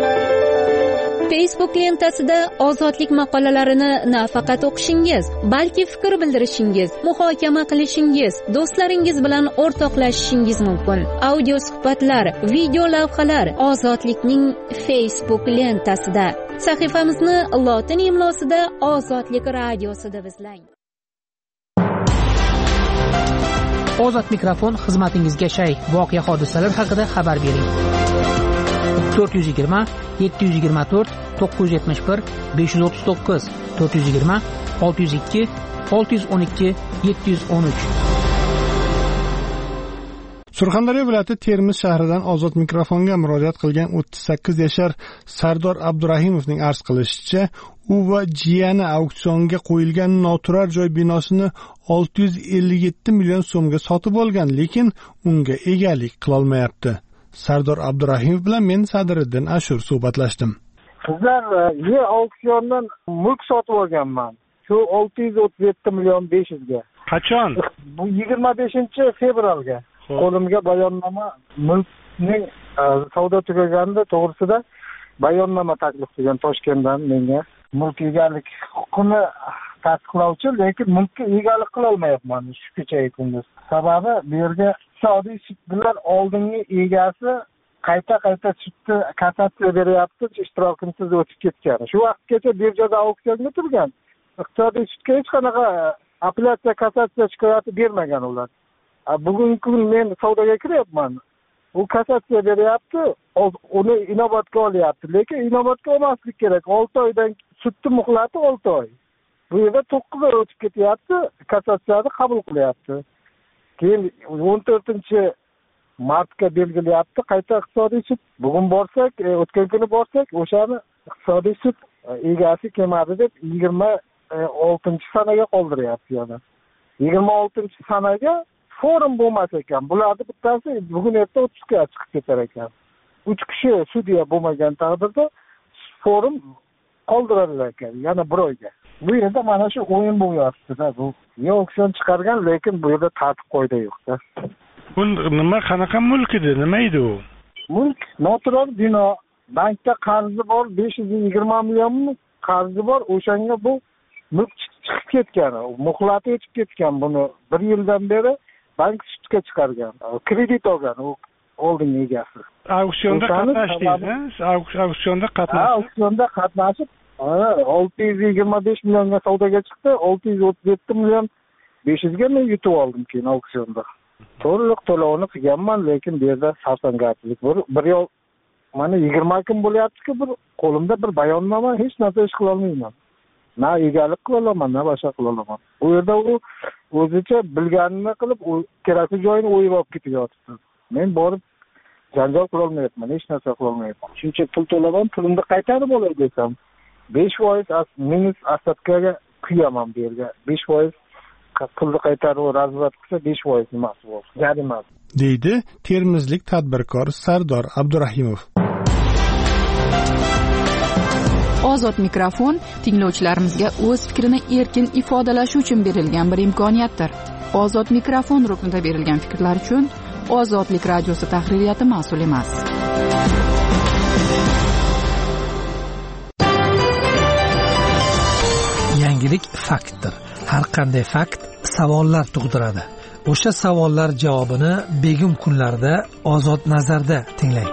Facebook lentasida ozodlik maqolalarini nafaqat o'qishingiz, balki fikr bildirishingiz, muhokama qilishingiz, do'stlaringiz bilan o'rtoqlashishingiz mumkin. Audio suhbatlar, video lavhalar ozodlikning Facebook lentasida. Sahifamizni lotin imlosida Ozodlik radiosida izlang. Ozod mikrofon xizmatingizga shay voqea hodisalar haqida xabar bering. to'rt yuz yigirma yetti yuz yigirma to'rt to'qqiz yuz yetmish bir besh yuz o'ttiz to'qqiz to'rt yuz yigirma olti yuz ikki olti yuz o'n ikki yetti yuz o'n uch. Surxondaryo viloyati Termiz shahridan Ozod mikrofonga murojaat qilgan o'ttiz sakkiz yashar Sardor Abdurahimovning arz qilishicha, u va jiyani auksionga qo'yilgan noturar joy binosini olti yuz ellik yetti million so'mga sotib olgan, lekin unga egalik qila olmayapti. Sardor Abdurahimov bilan men Sadiriddin Ashur suhbatlashdim. Sizlar yer auksiondan mulk sotib olganman. Shu olti yuz o'ttiz yetti million besh yuz ga. Qachon? Bu yigirma beshinchi fevralga. Qo'limga bayonnoma mulkning savdo tugaganida to'g'risida bayonnoma taklif qilgan Toshkentdan menga. Mulk egalik huquqini tasdiqlovchi, lekin mulkka egalik qila olmayapman shu kecha kunduz. Sababi bu yerga iqtisodiy sudlar oldingi egasi qayta-qayta sudda kassatsiya beryapti, ishtirokimsiz o'tib ketgan. Shu vaqtgacha birjada auksionga turgan. Iqtisodiy sudga hech qanaqa apellyatsiya, kassatsiya shikoyati bermagan ular. Bugungi kun men savdoga kiryapman. U kassatsiya beryapti, uni inobatga olyapti, lekin inobatga olmaslik kerak. olti oydan sudni muhlati olti oy. Bu yerda to'qqiz oy o'tib ketyapti, kassatsiyani qabul qilyapti. Keyin o'n to'rtinchi martga belgilayapti qayta iqtisodiy sud. Bugun borsak, o'tgan kuni borsak, o'shani iqtisodiy sud egasi kelmadi deb yigirma oltinchi sanaga qoldiryapti yana. yigirma oltinchi sanaga forum bo'lmas ekan. Bularni bittasi bugun erta o'ttizga chiqib ketar ekan. uch kishi sudya bo'lmagan taqdirda forum qoldiradilar ekan, yana bir oyga. Bu yerda mana shu o'yin bo'lyapti-da bu. Yo auksion chiqargan, lekin bu yerda tartib qoida yo'q-da. Bu nima, qanaqa mulk edi? Nima edi u? Mulk noturar bino, bankda qarzi bor, besh yuz yigirma million qarzi bor, o'shanga bu mulk chiqib ketgan, muhlati yetib ketgan buni bir yildan beri bank sudga chiqargan. Kredit olgan u oldingi egasi. Auksionda qatnashdingiz? Auksionda qatnashib? Auksionda qatnashib, olti yuz yigirma besh millionga savdoga chiqdi, olti yuz o'ttiz yetti million besh yuz ga men yutib oldim keyin auksionda. To'liq to'lovni qilganman, lekin bu yerda savsangarchilik bor. Bir yil mana yigirma kun bo'lyapti-ki, bir qo'limda bir bayonnoma, hech narsa ish qila olmayman. Na egalik qila olaman, na boshqa qila olaman. Bu yerda u o'zicha bilganini qilib, kerakli joyini o'yib olib ketyapti. Men borib janjal qila olmayapman, hech narsa qila olmayapman. Shuncha pul to'laman, pulimni qaytarib olay desam, besh foiz minus asatkaga kuyaman bu yerga. besh foiz pulni qaytarib razvat qilsa besh foiz nimasi bor? Jarima. Deydi termizlik tadbirkor Sardor Abdurahimov. Ozod mikrofon tinglovchilarimizga o'z fikrini erkin ifodalashi uchun berilgan bir imkoniyatdir. Ozod mikrofon ruknida berilgan fikrlar uchun Ozodlik radiosi tahririyati mas'ul emas. Yangilik faktdir. Har qanday fakt savollar tug'diradi. O'sha savollar javobini begim kunlarda Ozod nazarda tinglang.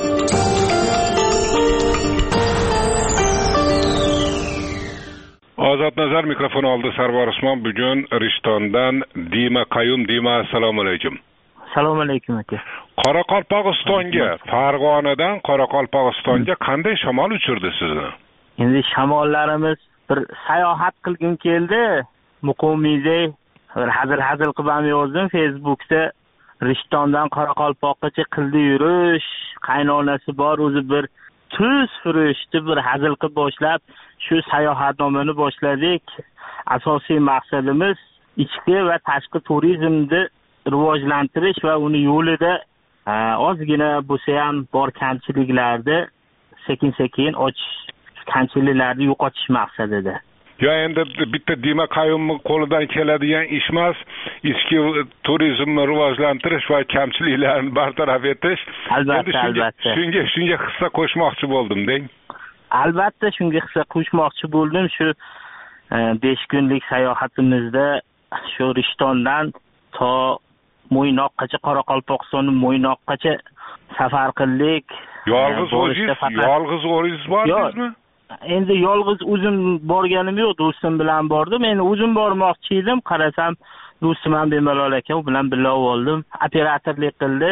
Ozod nazar mikrofon oldi Sarvar Usmon. Bugun Rishtondan Dima Qayum. Dima, assalomu alaykum. Assalomu alaykum aka. Qoraqalpog'istonga, Farg'onadan Qoraqalpog'istonga qanday shamol uchirdi sizni? Endi shamollarimiz bir sayohat qilgim keldi. Muqimiyda bir hazil-hazil qilib ham yozdim Facebookda. Rishtondan Qoraqalpoqgacha qildi yurish, qaynonasi bor, o'zi bir tuz furishdi, bir hazil qilib boshlab shu sayohatnomani boshladik. Asosiy maqsadimiz ichki va tashqi turizmni rivojlantirish va uni yo'lida ozgina bo'lsa ham bor kamchiliklarni sekin-sekin ochish, kamchiliklarni yo'qotish maqsadida. Ya endi bitta Dima Qayumning qo'lidan keladigan ish emas, ichki turizmni rivojlantirish va kamchiliklarni bartaraf etish. Albatta, albatta. Shunga shunga hissa qo'shmoqchi bo'ldim, deng. Albatta shunga hissa qo'shmoqchi bo'ldim. Shu besh kunlik sayohatimizda shu Rishtondan to Mo'ynoqgacha, Qoraqalpog'istonning Mo'ynoqgacha safar qildik. Yolg'iz o'zingiz, yolg'iz o'zingiz bordingizmi? endi yolg'iz o'zim borganim yo'q, do'stim bilan bordim. Endi o'zim bormoqchi edim, qarasam do'stim ham bemalol ekan, u bilan birga oldim. Operatorlik qildi.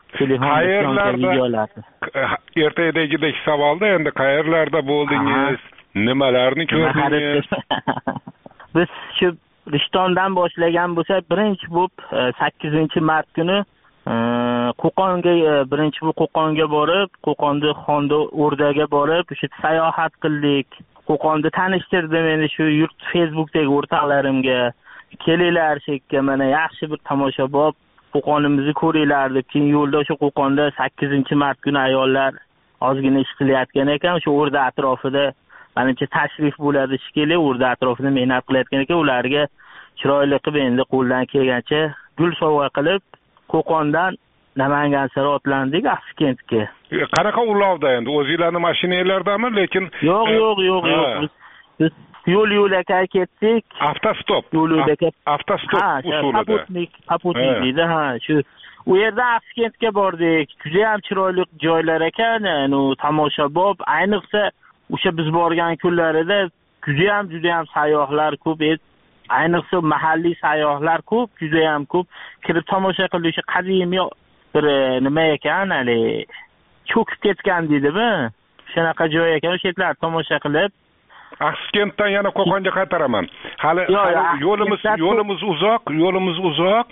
Qayerlarda? Ertadagidek savolda endi qayerlarda bo'ldingiz? Nimalarni ko'rdingiz? Biz shu Rishtondan boshlagan bo'lsak, birinchi bo'lib sakkizinchi mart kuni Qo'qonga birinchi bu Qo'qonga borib, Qo'qonda Xondo O'rdaga borib, o'sha sayohat qildik. Qo'qonda tanishtirdim endi shu yurt Facebookdagi o'rtoqlarimga. Kelinglar shekka, mana yaxshi bir tomoshabob Qo'qonimizni ko'ringlar deb. Keyin yo'lda o'sha Qo'qonda sakkizinchi mart kuni ayollar ozgina ish qilayotgan ekan, o'sha O'rda atrofida menimcha tashrif bo'ladi shekilli, O'rda atrofida mehnat qilayotgan ekan, ularga chiroyli qilib endi qo'ldan kelgancha gul sovg'a qilib Qo'qondan Namangan sari otlandik Afkentga. Qanaqa ulovda endi? O'zingizlarning mashinanglardami, lekin yo'q, yo'q, yo'q, yo'q. Biz yo'l yo'lakay ketdik. Avtostop. Yo'l yo'lakay. Avtostop usulida. Poputnik, poputnik deydi, ha, shu. U yerda Afkentga bordik. Juda ham chiroyli joylar ekan, u tomoshabob, ayniqsa o'sha biz borgan kunlarida juda ham juda ham sayyohlar ko'p edi. Ayniqsa mahalliy sayyohlar ko'p, juda ham ko'p kirib tomosha qildi. O'sha qadimiy bir nima ekan, hali cho'kib ketgan deydimi? Shunaqa joy ekan, o'sha yerlar tomosha qilib. Afkentdan yana Qo'qonga qaytaraman. Hali yo'limiz yo'limiz uzoq, yo'limiz uzoq.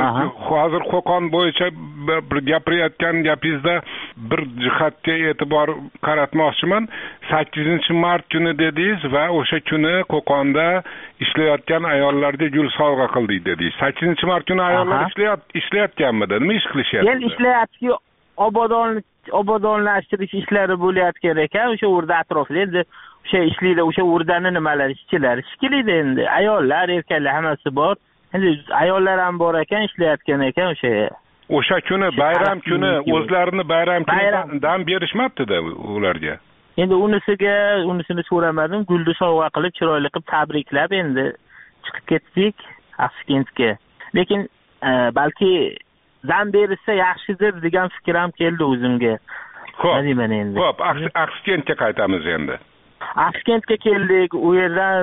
Hozir Qo'qon bo'yicha bir gapirayotgan gapingizda bir jihatga e'tibor qaratmoqchiman. sakkizinchi mart kuni dedingiz va o'sha kuni Qo'qonda ishlayotgan ayollarga gul sovg'a qildik dedingiz. sakkizinchi mart kuni ayollar ishlayot ishlayotganmidi? Nima ish qilishyapti? Men ishlayapti, obodon obodonlashtirish ishlari bo'layotgan ekan, o'sha O'rda atrofida endi o'sha ishlaydi, o'sha O'rdani nimalar ishchilar ishlaydi endi. Ayollar, erkaklar hammasi bor. Endi ayollar ham bor ekan, ishlayotgan ekan o'sha. O'sha kuni bayram kuni o'zlarini bayram kuni dam berishmabdi-da ularga. Endi unisiga, unisini so'ramadim. Gulni sovg'a qilib, chiroyli qilib tabriklab endi chiqib ketdik Afkentga. Lekin balki dam bersa yaxshidir degan fikr ham keldi o'zimga. Xo'p. Xo'p, Afkentga qaytamiz endi. Afkentga keldik, u yerdan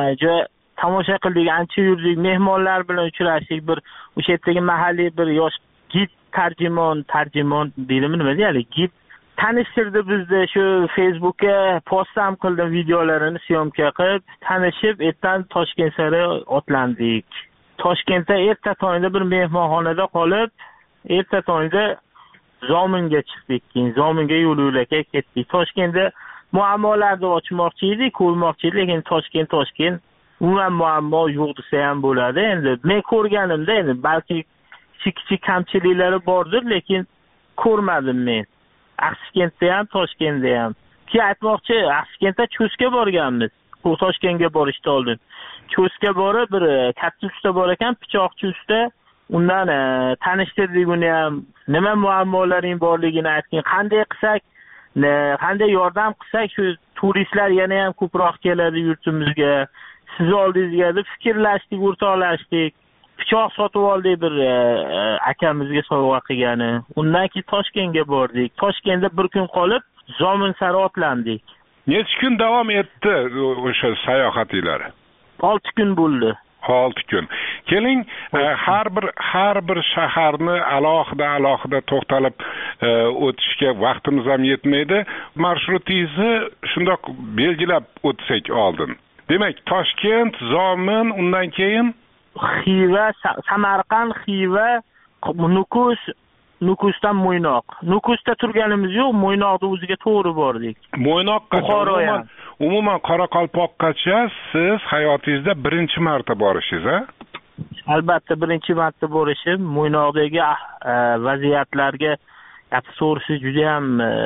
tomosha qildik, ancha yurdik, mehmonlar bilan uchrashdik, bir o'sha yerdagi mahalliy bir yosh gid tarjimon, tarjimon deydimi nima deyadi, gid tanishtirdi bizni, shu Facebookga post ham qildim, videolarini syomka qilib, tanishib, ertan Toshkent sari otlandik. Toshkentda erta tongda bir mehmonxonada qolib, erta tongda Zominga chiqdik. Keyin Zominga yo'l yo'lakay ketdik. Toshkentda muammolarni ochmoqchi edik, ko'rmoqchi edik, lekin Toshkent Toshkent umuman muammo yo'q desa ham bo'ladi. Endi men ko'rganimda endi balki kichik kamchiliklari bordir, lekin ko'rmadim men. Afkentda ham, Toshkentda ham. Ki aytmoqchi, Afkentda Cho'sga borganmiz. Bu Toshkentga borishdan oldin. Cho'sga borib bir katta usta bor ekan, pichoqchi usta. Undan tanishtirdik uni ham. Nima muammolaring borligini aytgan, qanday qilsak, qanday yordam qilsak shu turistlar yana ham ko'proq keladi yurtimizga. Siz oldingizga deb fikrlashdik, o'rtoqlashdik. Pichoq sotib oldik bir akamizga sovg'a qilgani. Undan keyin Toshkentga bordik. Toshkentda bir kun qolib, Zomin sari otlandik. Necha kun davom etdi o'sha sayohatingiz? olti kun bo'ldi. olti kun. Keling, har bir har bir shaharni alohida alohida to'xtalib o'tishga vaqtimiz ham yetmaydi. Marshrutingizni shundoq belgilab o'tsak oldin. Demak, Toshkent, Zomin, undan keyin Xiva, Samarqand, Xiva, Nukus, Nukusdan Mo'ynoq. Nukusda turganimiz yo'q, Mo'ynoqda o'ziga to'g'ri bordik. Mo'ynoqqa umuman, umuman Qoraqalpoqgacha siz hayotingizda birinchi marta borishingiz, a? Albatta birinchi marta borishim, Mo'ynoqdagi vaziyatlarga gapirib so'rasiz juda ham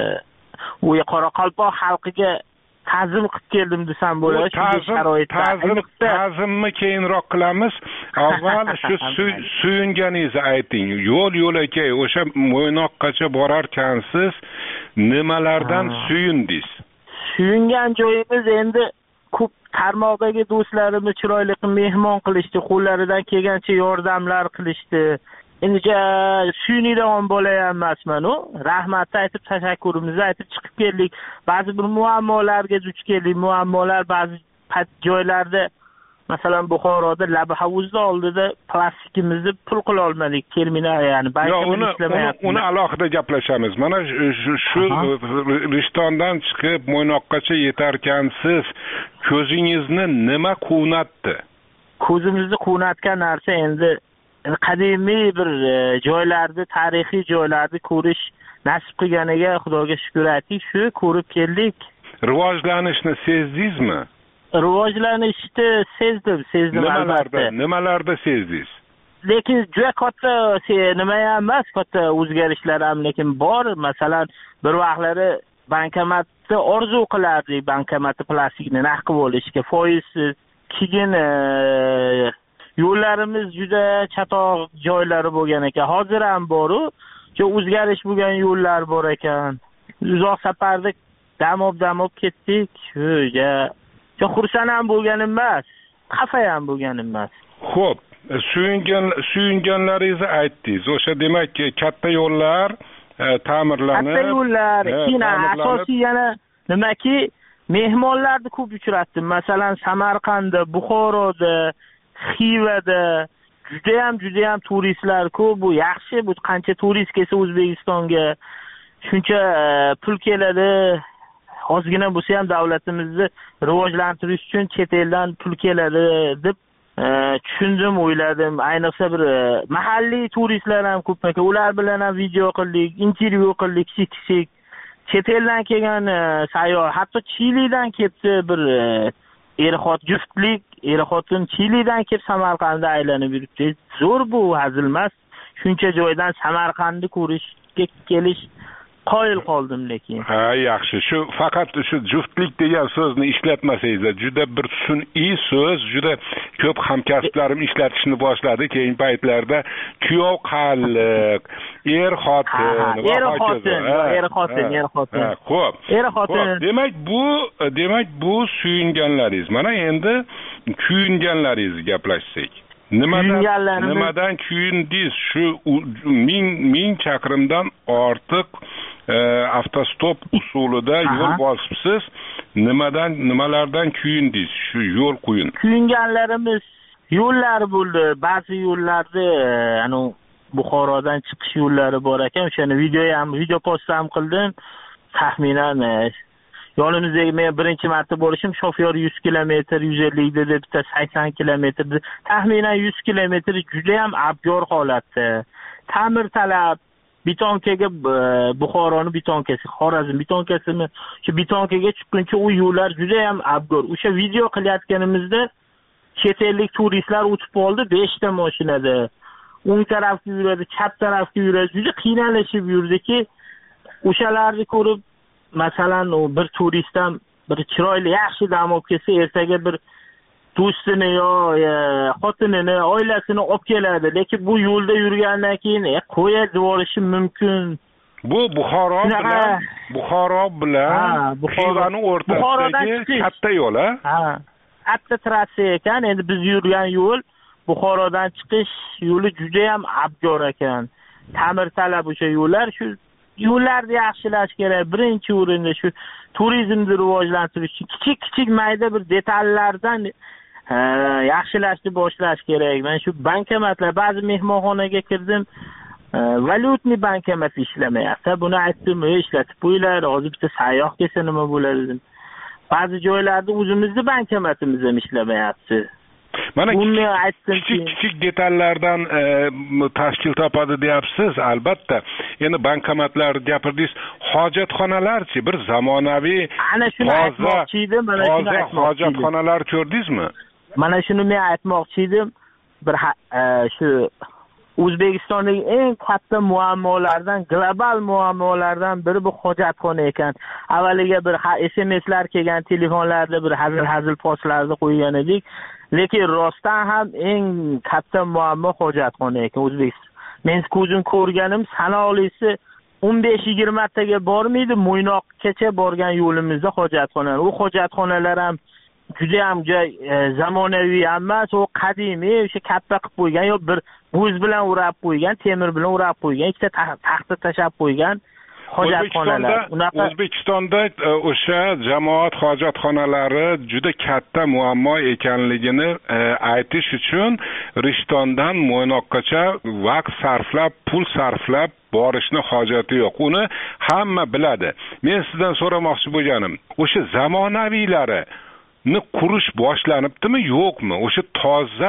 u Qoraqalpoq xalqiga ta'zim qilib keldim desam bo'ladi. Shunday sharoitda. Ta'zimni keyinroq qilamiz. Avval shu suyunganingizni ayting. Yo'l yo'lakay o'sha Mo'ynoqgacha borarkansiz nimalardan suyundingiz? Suyungan joyimiz endi ko'p tarmoqdagi do'stlarimiz chiroyli qilib mehmon qilishdi, qo'llaridan kelgancha yordamlar qilishdi. endi suyunadigan bola ham emasman u. Rahmatni aytib, tashakkurimizni aytib chiqib keldik. Ba'zi bir muammolarga duch keldik. Muammolar ba'zi joylarda, masalan Buxoroda Labi havuzda oldida plastikimizni pul qila olmadik. Terminal, ya'ni bankimiz ishlamayapti. Uni alohida gaplashamiz. Mana shu Rishtondan chiqib Mo'ynoqgacha yetarkansiz. Ko'zingizni nima quvnatdi? Ko'zimizni quvnatgan narsa endi qadimiy bir joylarni, tarixiy joylarni ko'rish nasib qilganiga Xudoga shukr aytdik. Shu ko'rib keldik. Rivojlanishni sezdingizmi? Rivojlanishni sezdim, sezdim albatta. Nimalarda sezdingiz? Lekin juda katta nima ham emas, katta o'zgarishlar ham lekin bor. Masalan, bir vaqtlari bankomatni orzu qilardik, bankomatni plastikni naqd qilib olishga, foizsiz. Keyin yo'llarimiz juda chatoq joylari bo'lgan ekan. Hozir ham bor-u, o'zgarish bo'lgan yo'llar bor ekan. Uzoq safarda damob-damob ketdik. Shuja Jo xursand ham bo'lganim emas, xafa ham bo'lganim emas. Xo'p, suyungan suyunganlaringizni aytdingiz. O'sha demak katta yo'llar ta'mirlanib, katta yo'llar, keyin asosiy yana nimaki, mehmonlarni ko'p uchratdim. Masalan, Samarqandda, Buxoroda, Xivada juda ham juda ham turistlar ko'p. Bu yaxshi, bu qancha turist kelsa O'zbekistonga shuncha pul keladi. Ozgina bo'lsa ham davlatimizni rivojlantirish uchun chet eldan pul keladi deb tushundim, o'yladim. Ayniqsa bir mahalliy turistlar ham ko'p ekan. Ular bilan ham video qildik, intervyu qildik, kichik-kichik. Chet eldan kelgan sayyoh, hatto Chilidan kelibdi bir er-xotin juftlik, er-xotin Chilidan kelib Samarqandda aylanib yuribdi. Zo'r bu, hazil emas. Shuncha joydan Samarqandni ko'rishga kelish qoyil qoldim lekin. Ha, yaxshi. Shu faqat shu juftlik degan so'zni ishlatmasangizlar, juda bir sun'iy so'z, juda ko'p hamkasblarim ishlatishni boshladi keyingi paytlarda. Kuyov qalliq, er-xotin, er-xotin, er-xotin, er-xotin. Xo'p. Er-xotin. Demak, bu demak bu suyunganlaringiz. Mana endi kuyunganlaringizni gaplashsak. Nimadan nimadan kuyundingiz? Shu ming ming chaqirimdan ortiq avtostop usulida yo'l bosibsiz. Nimadan nimalardan kuyundingiz? Shu yo'l quyun. Kuyunganlarimiz yo'llar bo'ldi. Ba'zi yo'llarda, ana Buxorodan chiqish yo'llari bor ekan. O'shani video ham, video post ham qildim. Taxminan yo'limizdagi men birinchi marta bo'lishim, shofyor yuz kilometr, yuz ellik dedi, bitta sakson kilometr dedi. Taxminan yuz kilometr juda ham abgor holatda. Ta'mir talab, betonkaga Buxoroning betonkasi, Xorazm betonkasimi, shu betonkaga chiqquncha u yo'llar juda ham abgor. O'sha video qilayotganimizda chet ellik turistlar o'tib qoldi besh ta mashinada. O'ng tarafga yuradi, chap tarafga yuradi. Juda qiynalishib yurdiki, o'shalarni ko'rib, masalan, u bir turistdan bir chiroyli yaxshi dam olib kelsa, ertaga bir do'stini yo xotinini, oilasini olib keladi. Lekin bu yo'lda yurgandan keyin qo'yib yuborishi mumkin. Bu Buxoro bilan Buxoro bilan Buxoroning o'rtasidagi katta yo'l, ha? Katta trassa ekan. Endi biz yurgan yo'l Buxorodan chiqish yo'li juda ham abgor ekan. Ta'mir talab o'sha yo'llar. Shu yo'llarni yaxshilash kerak. Birinchi o'rinda shu turizmni rivojlantirish uchun kichik-kichik mayda bir detallardan yaxshilashni boshlash kerak. Men shu bankomatlar, ba'zi mehmonxonaga kirdim, valyutni bankomat ishlamayapti. Buni aytdim, ishlatib qo'yinglar, hozir bitta sayyoh kelsa nima bo'ladi dedim. Ba'zi joylarda o'zimizni bankomatimiz ham ishlamayapti. Mana kichik-kichik detallardan tashkil topadi deyapsiz, albatta. Endi bankomatlarni gapirdingiz, hojatxonalarchi bir zamonaviy, ana shuni aytmoqchi edim, mana shuni aytmoqchi edim. Hojatxonalar ko'rdingizmi? Mana shuni men aytmoqchi edim. Bir shu O'zbekistondagi eng katta muammolardan, global muammolardan biri bu hojatxona ekan. Avvaliga bir S M S'lar kelgan, telefonlarda bir hazil-hazil postlarni qo'ygan edik. Lekin rostdan ham eng katta muammo hojatxona ekan O'zbekiston. Men ko'zim ko'rganim sanoqlisi o'n besh yigirma taga bormaydi. Mo'ynoqgacha borgan yo'limizda hojatxonalar. U hojatxonalar ham juda ham joy zamonaviy emas, u qadimiy, o'sha katta qilib qo'ygan, yo bir bo'z bilan o'rab qo'ygan, temir bilan o'rab qo'ygan, ikkita taxta tashab qo'ygan hojatxonalar. Unaqa O'zbekistonda o'sha jamoat hojatxonalari juda katta muammo ekanligini aytish uchun Rishtondan Mo'ynoqgacha vaqt sarflab, pul sarflab borishni hojati yo'q. Uni hamma biladi. Men sizdan so'ramoqchi bo'lganim, o'sha zamonaviylari ni qurish boshlanibdimi, yo'qmi? O'sha toza,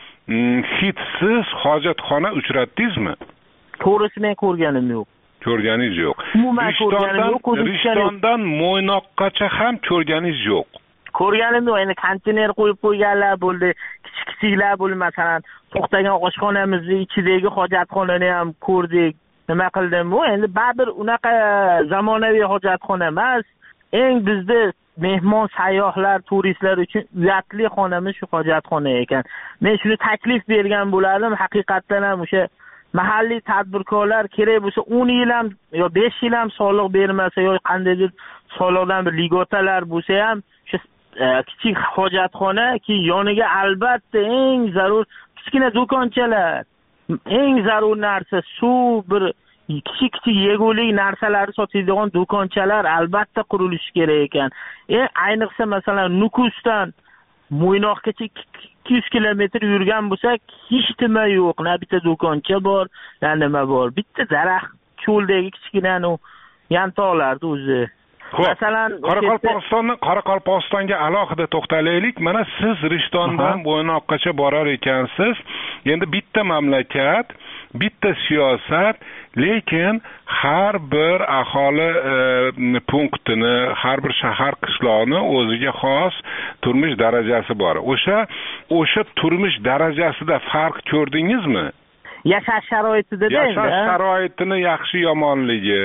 hidsiz hojatxona uchratdingizmi? To'g'risi men ko'rganim yo'q. Ko'rganingiz yo'q. Umuman ko'rganim yo'q. Rishtondan Mo'ynoqqacha ham ko'rganingiz yo'q. Ko'rganim yo'q. Endi konteyner qo'yib qo'yganlar bo'ldi, kichik-kichiklar bo'ldi, masalan, to'xtagan oshxonamizning ichidagi hojatxonani ham ko'rdik. Nima qildim bu? Endi baribir unaqa zamonaviy hojatxona emas. Eng bizda mehmon, sayyohlar, turistlar uchun uyatli xonamiz shu hojatxona ekan. Men shuni taklif bergan bo'lardim, haqiqatdan ham o'sha mahalliy tadbirkorlar kerak bo'lsa o'n yil ham yo besh yil ham soliq bermasa yo qandaydir soliqdan bir ligotalar bo'lsa ham shu kichik hojatxona ki yoniga albatta eng zarur kichkina do'konchalar, eng zarur narsa suv, bir kichik kichik yegulik narsalarni sotadigan do'konchalar albatta qurilishi kerak ekan. E ayniqsa masalan Nukusdan Mo'ynoqgacha ikki yuz kilometr yurgan bo'lsak, hech nima yo'q. Na bitta do'koncha bor, na nima bor. Bitta daraxt cho'ldagi kichkina yantoqlarni o'zi. Masalan, Qoraqalpog'istonni Qoraqalpog'istonga alohida to'xtalaylik. Mana siz Rishtondan Mo'ynoqgacha borar ekansiz. Endi bitta mamlakat, bitta siyosat, lekin har bir aholi e, punktini, har bir shahar qishloqni o'ziga xos turmush darajasi bor. O'sha o'sha turmush darajasida farq ko'rdingizmi? Yashash sharoitida endi. Yashash sharoitini yaxshi yomonligi.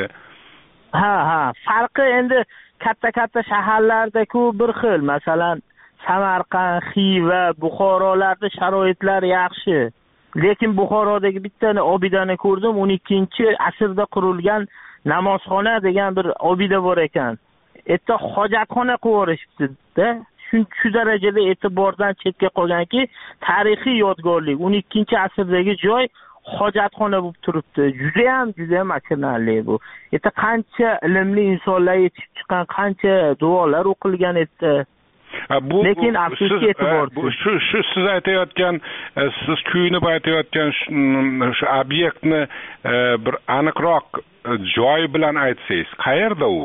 Ha, ha, farqi endi katta-katta shaharlarda-ku bir xil. Masalan, Samarqand, Xiva, Buxorolarda sharoitlar yaxshi. Lekin Buxorodagi bittani obidani ko'rdim, o'n ikkinchi asrda qurilgan namozxona degan bir obida bor ekan. Etta hojatxona qilib yuborishibdi-da. Shu darajada e'tibordan chetga qolganki, tarixiy yodgorlik o'n ikkinchi asrdagi joy hojatxona bo'lib turibdi. Juda ham, juda ham achinarli bu. Etta qancha ilmli insonlar yetishib chiqqan, qancha duolar o'qilgan edi. Bu, lekin afsuski e'tiborsiz. Shu shu siz aytayotgan, siz kuyunib aytayotgan shu obyektni bir aniqroq joy bilan aytsangiz, qayerda u?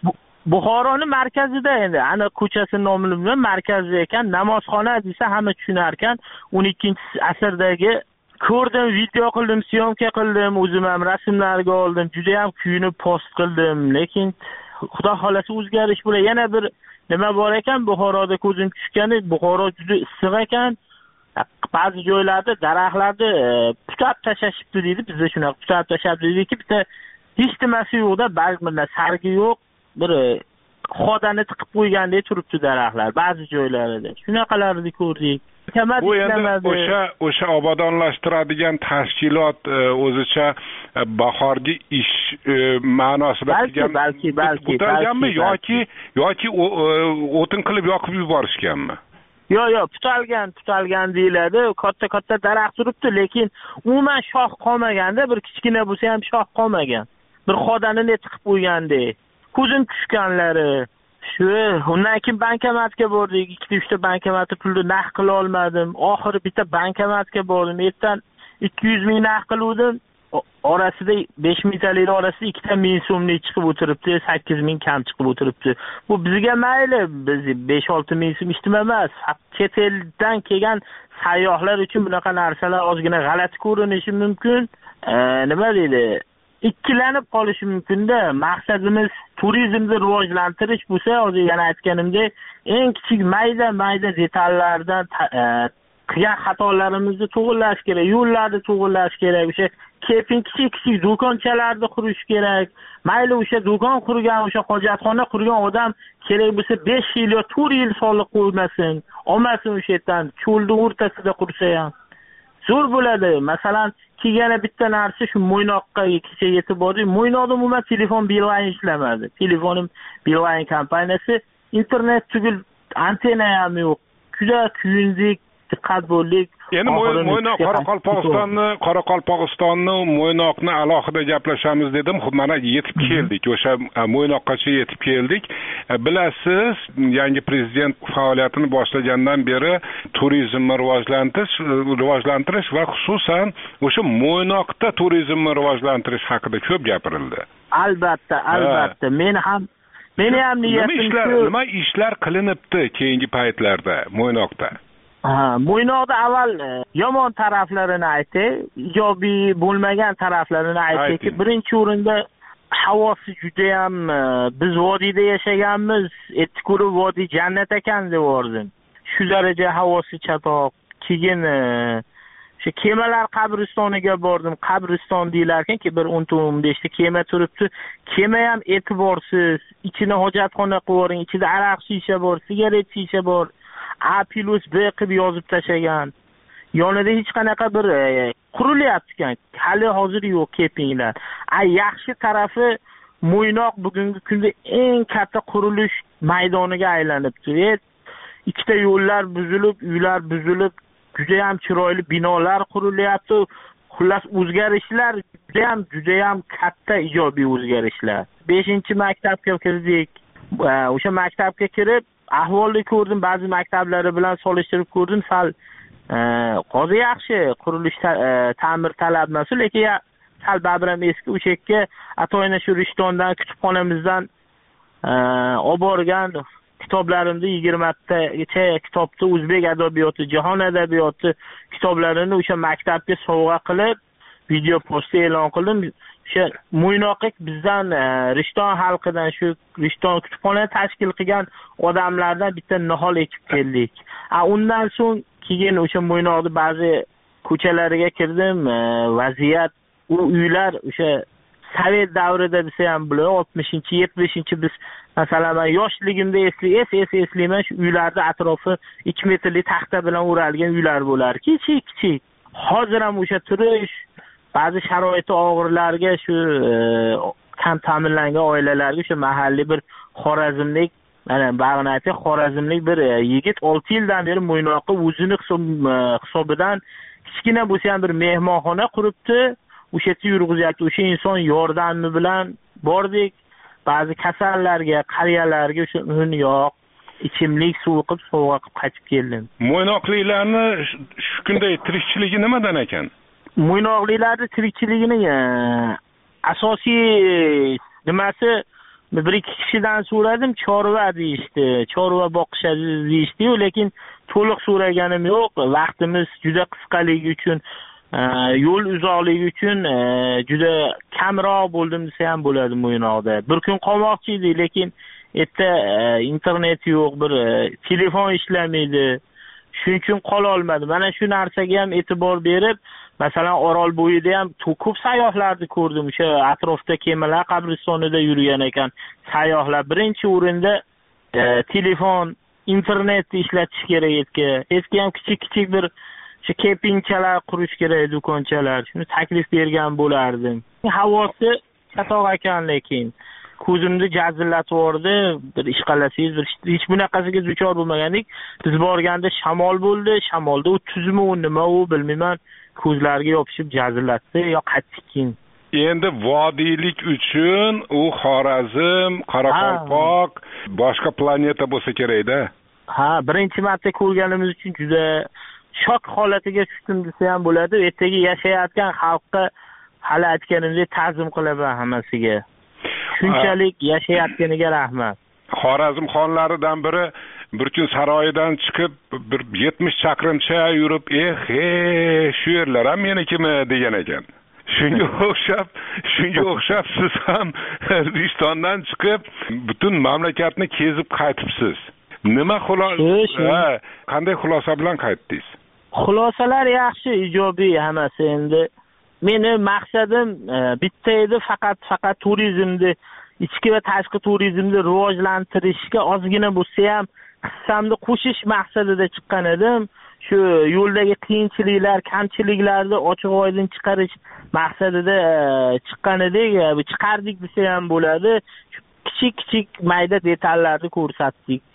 Buxoroni markazida endi, ana ko'chasi nomini bilmayman, markazida ekan, namozxona desa hamma tushunar ekan. o'n ikkinchi asrdagi ko'rdim, video qildim, syomka qildim, o'zim ham rasmlarga oldim, juda ham kuyunib post qildim, lekin xudo xolasa o'zgarish bo'ladi. Yana bir nima bor ekan, Buxoroda ko'zim tushgani, Buxoro juda issiq ekan. Ba'zi joylarda daraxtlarni putab tashashibdi deydi, bizda shunaqa putab tashab deydiki, bitta hech nimasi yo'qda, balki sargi yo'q, bir xodani tiqib qo'ygandek turibdi daraxtlar ba'zi joylarida. Shunaqalarni ko'rdik. Bu endi o'sha o'sha obodonlashtiradigan tashkilot o'zicha bahorgi ish ma'nosida qilgan balki balki butalganmi yoki yoki o'tin qilib yoqib yuborishganmi? Yo'q, yo'q, tutalgan, tutalgan deyiladi. Katta-katta daraxt turibdi, lekin umuman shox qolmaganda, bir kichkina bo'lsa ham shox qolmagan. Bir xodanini tiqib qo'ygandek. Ko'zim tushganlari. Shu, undan keyin bankomatga bordik. Ikkita uchta bankomatni pulni naqd qila olmadim. Oxiri bitta bankomatga bordim. Ertan ikki yuz ming naqd qildim. Orasida besh mingtalik orasida ikkita ming so'mlik chiqib o'tiribdi, sakkiz ming kam chiqib o'tiribdi. Bu bizga mayli, biz besh olti ming so'm ishtim emas. Chet eldan kelgan sayyohlar uchun bunaqa narsalar ozgina g'alati ko'rinishi mumkin. E, nima deydi? Ikkilanib qolishi mumkin-da. Maqsadimiz turizmni rivojlantirish bo'lsa, hozir yana aytganimdek, eng kichik mayda-mayda detallardan qilgan xatolarimizni to'g'irlash kerak, yo'llarni to'g'irlash kerak, o'sha keping kichik-kichik do'konchalarni qurish kerak. Mayli o'sha do'kon qurgan, o'sha hojatxona qurgan odam kerak bo'lsa besh yil yo to'rt yil soliq qo'ymasin, olmasin o'sha yerdan, cho'lni o'rtasida qursa ham. Zo'r bo'ladi. Masalan, kelgana bitta narsa shu Mo'ynoqqa kecha yetib bordik. Mo'ynoqda umuman telefon Beeline ishlamadi. Telefonim Beeline kompaniyasi internet tugul antena ham yo'q. Juda kuyundik, diqqat bo'ldik. Endi Mo'ynoq Qoraqalpog'istonni, Qoraqalpog'istonni, Mo'ynoqni alohida gaplashamiz dedim. Xo'p, mana yetib keldik. O'sha Mo'ynoqqacha yetib keldik. Bilasiz, yangi prezident faoliyatini boshlagandan beri turizmni rivojlantirish, rivojlantirish va xususan o'sha Mo'ynoqda turizmni rivojlantirish haqida ko'p gapirildi. Albatta, albatta. Men ham meni ham niyatim shu. Nima ishlar qilinibdi keyingi paytlarda Mo'ynoqda? Ha, Mo'ynoqda avval yomon taraflarini aytay, ijobiy bo'lmagan taraflarini aytayki, birinchi o'rinda havosi juda ham, biz vodiyda yashaganmiz, aytib vodiy jannat ekan deb o'rdim. Shu daraja havosi chatoq. Keyin o'sha kemalar qabristoniga bordim. Qabriston deylarkanki, bir o'n o'n besh ta kema turibdi. Kema ham e'tiborsiz, ichini hojatxona qilib yuboring, ichida aroq shisha bor, sigaret shisha bor. A plus B qilib yozib tashagan. Yonida hech qanaqa bir qurilyapti ekan. Hali hozir yo'q kepinglar. Ay yaxshi tarafi Mo'ynoq bugungi kunda eng katta qurilish maydoniga aylanibdi. Ikkita yo'llar buzilib, uylar buzilib, juda ham chiroyli binolar qurilyapti. Xullas o'zgarishlar juda ham juda ham katta ijobiy o'zgarishlar. beshinchi maktabga kirdik. O'sha maktabga kirib ahvolni ko'rdim, ba'zi maktablari bilan solishtirib ko'rdim. Sal qozi yaxshi, qurilish ta'mir talab emas, lekin sal babram eski. O'sha yerga atoyna shu Rishtondan kutubxonamizdan olib borgan kitoblarimni yigirma tagacha kitobni o'zbek adabiyoti, jahon adabiyoti kitoblarini o'sha maktabga sovg'a qilib, video postda e'lon qildim. O'sha Mo'ynoqlik bizdan Rishton xalqidan, shu Rishton kutubxonani tashkil qilgan odamlardan bitta nihol ekib keldik. A undan so'ng keyin o'sha Mo'ynoqning ba'zi ko'chalariga kirdim. Vaziyat, u uylar o'sha Sovet davrida desa ham bo'ladi. oltmishinchi, yetmishinchi biz masalan men yoshligimda esli, es es eslayman, shu uylarda atrofi ikki metrli taxta bilan o'ralgan uylar bo'lar. Kichik-kichik. Hozir ham o'sha turish, ba'zi sharoiti og'irlarga, shu kam ta'minlangan oilalarga o'sha mahalliy bir Xorazmlik, mana bag'ini aytay, Xorazmlik bir yigit olti yildan beri Mo'ynoqqa o'zini hisobidan kichkina bo'lsa ham bir mehmonxona quribdi. O'sha yerda yurg'izyapti. O'sha inson yordami bilan bordik. Ba'zi kasallarga, qariyalarga o'sha un, yoq, ichimlik suvi qilib sovg'a qilib qaytib keldim. Mo'ynoqliklarni shu kunday tirikchiligi nimadan ekan? Mo'ynoqliklarning tirikchiligini asosiy nimasi bir ikki kishidan so'radim, chorva deyishdi. Chorva boqishadi deyishdi-yu, lekin to'liq so'raganim yo'q. Vaqtimiz juda qisqaligi uchun, yo'l uzoqligi uchun juda kamroq bo'ldim desa ham bo'ladi Mo'ynoqda. Bir kun qolmoqchi edi, lekin erta internet yo'q, bir telefon ishlamaydi. Shuning uchun qola olmadim. Mana shu narsaga ham e'tibor berib, masalan Orolbo'yida ham ko'p sayyohlarni ko'rdim. O'sha atrofda kemalar qabristonida yurgan ekan sayyohlar. Birinchi o'rinda telefon, internetni ishlatish kerak etga. Eski ham kichik-kichik bir shu kempingchalar qurish kerak, do'konchalar. Shuni taklif bergan bo'lardim. Havosi chatoq ekan, lekin ko'zimni jazillatib yordi. Bir ish qalasangiz, bir hech bunaqasiga duchor bo'lmagandik. Biz borganda shamol bo'ldi. Shamolda u tuzmi, u nima u bilmayman, ko'zlarga yopishib jazillatdi yo qattiqkin. Endi vodiylik uchun u Xorazm, Qoraqalpoq, boshqa planeta bo'lsa kerak-da. Ha, birinchi marta ko'rganimiz uchun juda shok holatiga tushdim desa ham bo'ladi. Ertaga yashayotgan xalqqa hali aytganimdek ta'zim qilaman hammasiga. Shunchalik yashayotganiga rahmat. Xorazm xonlaridan biri bir kun saroyidan chiqib bir yetmish chaqirimcha yurib, "Eh, he, shu yerlar ham menikimi?" degan ekan. Shunga o'xshab, shunga o'xshab siz ham Rishtondan chiqib butun mamlakatni kezib qaytibsiz. Nima xulosa, qanday xulosa bilan qaytdingiz? Xulosalar yaxshi, ijobiy hammasi. Endi meni maqsadim bitta edi, faqat faqat turizmni, ichki va tashqi turizmni rivojlantirishga ozgina bo'lsa ham hissamni qo'shish maqsadida chiqqan edim. Shu yo'ldagi qiyinchiliklar, kamchiliklarni ochiq oydin chiqarish maqsadida chiqqan edik. Chiqardik desa ham bo'ladi. Kichik-kichik mayda detallarni ko'rsatdik.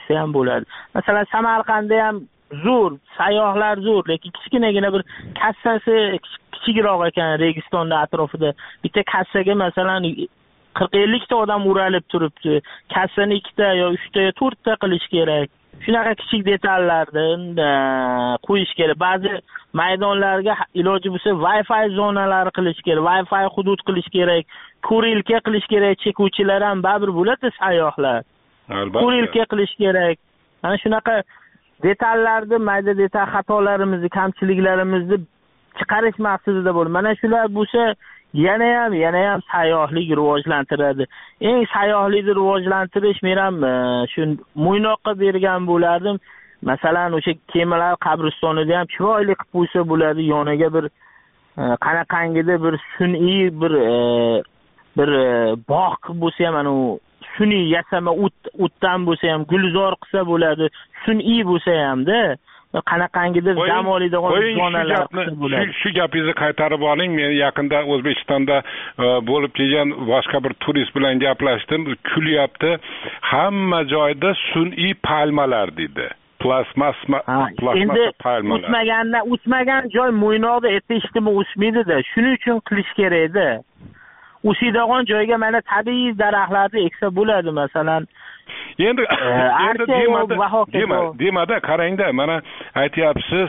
aytsa ham bo'ladi. Masalan, Samarqandda ham zo'r, sayyohlar zo'r, lekin kichkinagina bir kassasi kichikroq ekan Registonda atrofida. Bitta kassaga masalan qirq ellik ta odam o'ralib turibdi. Kassani ikkita yo uchta yo to'rtta qilish kerak. Shunaqa kichik detallardan qo'yish kerak. Ba'zi maydonlarga iloji bo'lsa Wi-Fi zonalari qilish kerak, Wi-Fi hudud qilish kerak, ko'rilka qilish kerak. Chekuvchilar ham baribir bo'ladi, sayyohlar. Albatta. Ko'rilka qilish kerak. Mana shunaqa detallarni, mayda detal xatolarimizni, kamchiliklarimizni chiqarish maqsadida bo'ldi. Mana shular bo'lsa, yana ham, yana ham sayyohlik rivojlantiradi. Eng sayyohlikni rivojlantirish men ham shu Mo'ynoqqa bergan bo'lardim. Masalan, o'sha kemalar qabristonida ham chiroyli qilib qo'ysa bo'ladi, yoniga bir qanaqangidir bir sun'iy bir bir bog' bo'lsa ham, ana u sun'iy yasama o't o'tdan bo'lsa ham gulzor qilsa bo'ladi, sun'iy bo'lsa ham-da. Qanaqangidir dam oladigan zonalar qilsa bo'ladi. Shu gapingizni qaytarib oling. Men yaqinda O'zbekistonda bo'lib kelgan boshqa bir turist bilan gaplashdim. Kulyapti. Hamma joyda sun'iy palmalar dedi. Plasmas plasmas palmalar. O'smagandan, o'smagan joy Mo'ynoqda etishdimi o'smaydi-da. Shuning uchun qilish kerak-da. O'siydigan joyga mana tabiiy daraxtlarni eksa bo'ladi, masalan. Endi endi demada qarangda, mana aytyapsiz,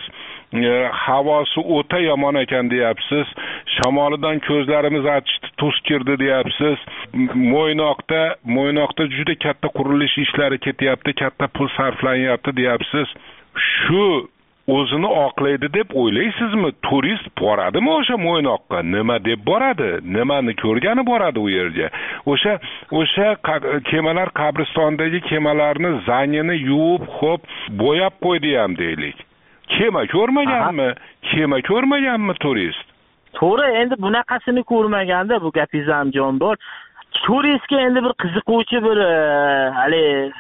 havosi o'ta yomon ekan deyapsiz, shamolidan ko'zlarimiz achishdi, tuz kirdi deyapsiz. Mo'ynoqda Mo'ynoqda juda katta qurilish ishlari ketyapti, katta pul sarflanyapti deyapsiz. Shu o'zini oqlaydi deb o'ylaysizmi? Turist boradimi o'sha Mo'ynoqqa? Nima deb boradi? Nimani ko'rgani boradi u yerga? O'sha o'sha kemalar qabristondagi kemalarni zangini yuvib, xo'p, bo'yab qo'ydi ham deylik. Kema ko'rmaganmi? Kema ko'rmaganmi turist? To'g'ri, endi bunaqasini ko'rmaganda bu gapingiz ham jon bor. Turistga endi bir qiziquvchi bir hali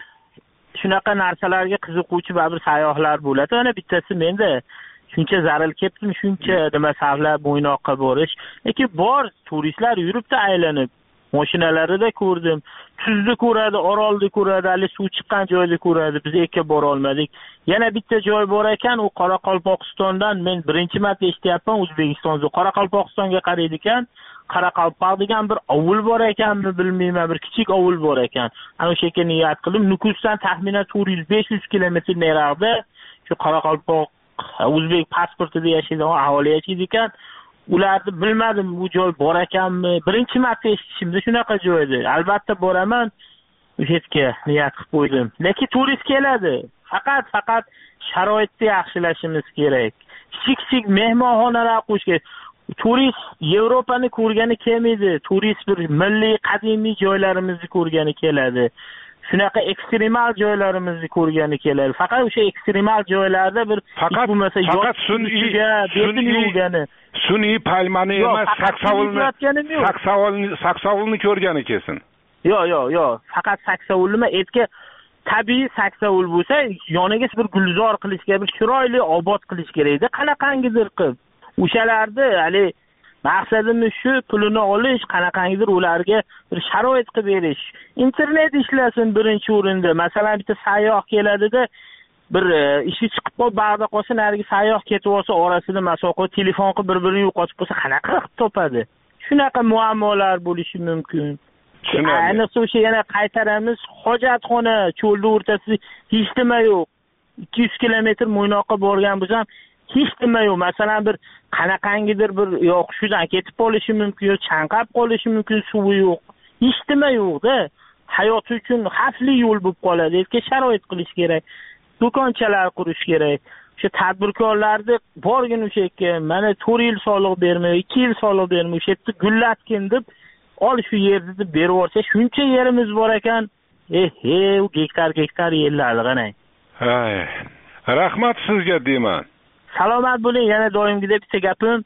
shunaqa narsalarga qiziquvchi baribir sayyohlar bo'ladi. Ana bittasi menda shuncha zarar ketdim, shuncha nima sabab Mo'ynoqqa borish. Lekin bor turistlar yuribdi aylanib. Mashinalarida ko'rdim. Tuzni ko'radi, orolni ko'radi, hali suv chiqqan joyni ko'radi. Biz eka bora olmadik. Yana bitta joy bor ekan, u Qoraqalpog'istondan men birinchi marta eshityapman, O'zbekistonda. Qoraqalpog'istonga qaraydi ekan. Qoraqalpoq degan bir ovul bor ekanmi bilmayman, bir kichik ovul bor ekan. Ana o'sha yerga niyat qilib, Nukusdan taxminan to'rt yuz besh yuz kilometr nariroqda shu Qoraqalpoq o'zbek pasportida yashaydigan aholi yashaydi ekan. Ularni bilmadim, bu joy bor ekanmi? Birinchi marta eshitishimda shunaqa joydi. Albatta boraman. O'sha yerga niyat qilib qo'ydim. Lekin turist keladi. Faqat faqat sharoitni yaxshilashimiz kerak. Kichik-kichik mehmonxonalar qo'yish kerak. Turist Yevropani ko'rgani kelmaydi. Turist bir milliy qadimiy joylarimizni ko'rgani keladi. Shunaqa ekstremal joylarimizni ko'rgani keladi. Faqat o'sha ekstremal joylarda bir faqat bo'lmasa faqat sun'iy yuvgani. Sun'iy palmani emas, saksovulni, saksovulni, saksovulni ko'rgani kelsin. Yo'q, yo'q, yo'q. Faqat saksovulni etga tabiiy saksovul bo'lsa, yoniga bir gulzor qilish kerak, bir chiroyli obod qilish kerak-da, qanaqangidir qilib. O'shalarni hali maqsadimiz shu, pulini olish, qanaqangidir ularga bir sharoit qilib berish. Internet ishlasin birinchi o'rinda. Masalan, bitta sayyoh keladida, bir ishi chiqib qolib, bag'da qolsa, narigi sayyoh ketib olsa, orasida masofa, telefon qilib bir-birini yo'qotib qo'ysa, qanaqa qilib topadi? Shunaqa muammolar bo'lishi mumkin. Ayniqsa o'sha yana qaytaramiz, hojatxona, cho'lda o'rtasida hech nima yo'q. ikki yuz kilometr Mo'ynoqqa borgan bo'lsam, hech nima yo'q. Masalan, bir qanaqangidir bir yo hushidan ketib qolishi mumkin, yo chanqab qolishi mumkin, suvi yo'q. Hech nima yo'q-da. Hayot uchun xavfli yo'l bo'lib qoladi. Yerga sharoit qilish kerak. Do'konchalar qurish kerak. O'sha tadbirkorlarni borgin o'sha yerga, mana to'rt yil soliq bermay, ikki yil soliq bermay, o'sha yerda gullatgin deb ol shu yerni deb berib yuborsa, shuncha yerimiz bor ekan, eh, eh, u gektar-gektar yerlarni qarang. Hay. Rahmat sizga deyman. Salomat bo'ling. Yana doimgidek bitta gapim,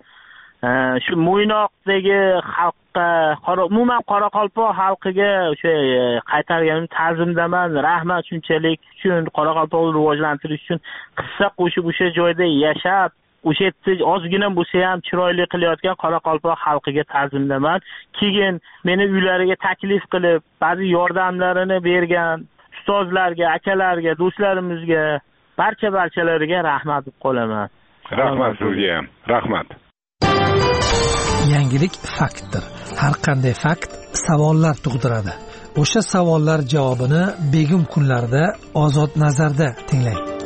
shu Mo'ynoqdagi xalqqa, umuman Qoraqalpoq xalqiga o'sha qaytarganim ta'zimdaman. Rahmat shunchalik uchun, Qoraqalpoqni rivojlantirish uchun qissa qo'shib o'sha joyda yashab, o'sha yerda ozgina bo'lsa ham chiroyli qilayotgan Qoraqalpoq xalqiga ta'zimdaman. Keyin meni uylariga taklif qilib, ba'zi yordamlarini bergan ustozlarga, akalarga, do'stlarimizga, barcha barchalariga rahmat deb qolaman. Rahmat sizga ham. Rahmat. Yangilik faktdir. Har qanday fakt savollar tug'diradi. O'sha savollar javobini Begim kunlarida Ozod nazarda tinglang.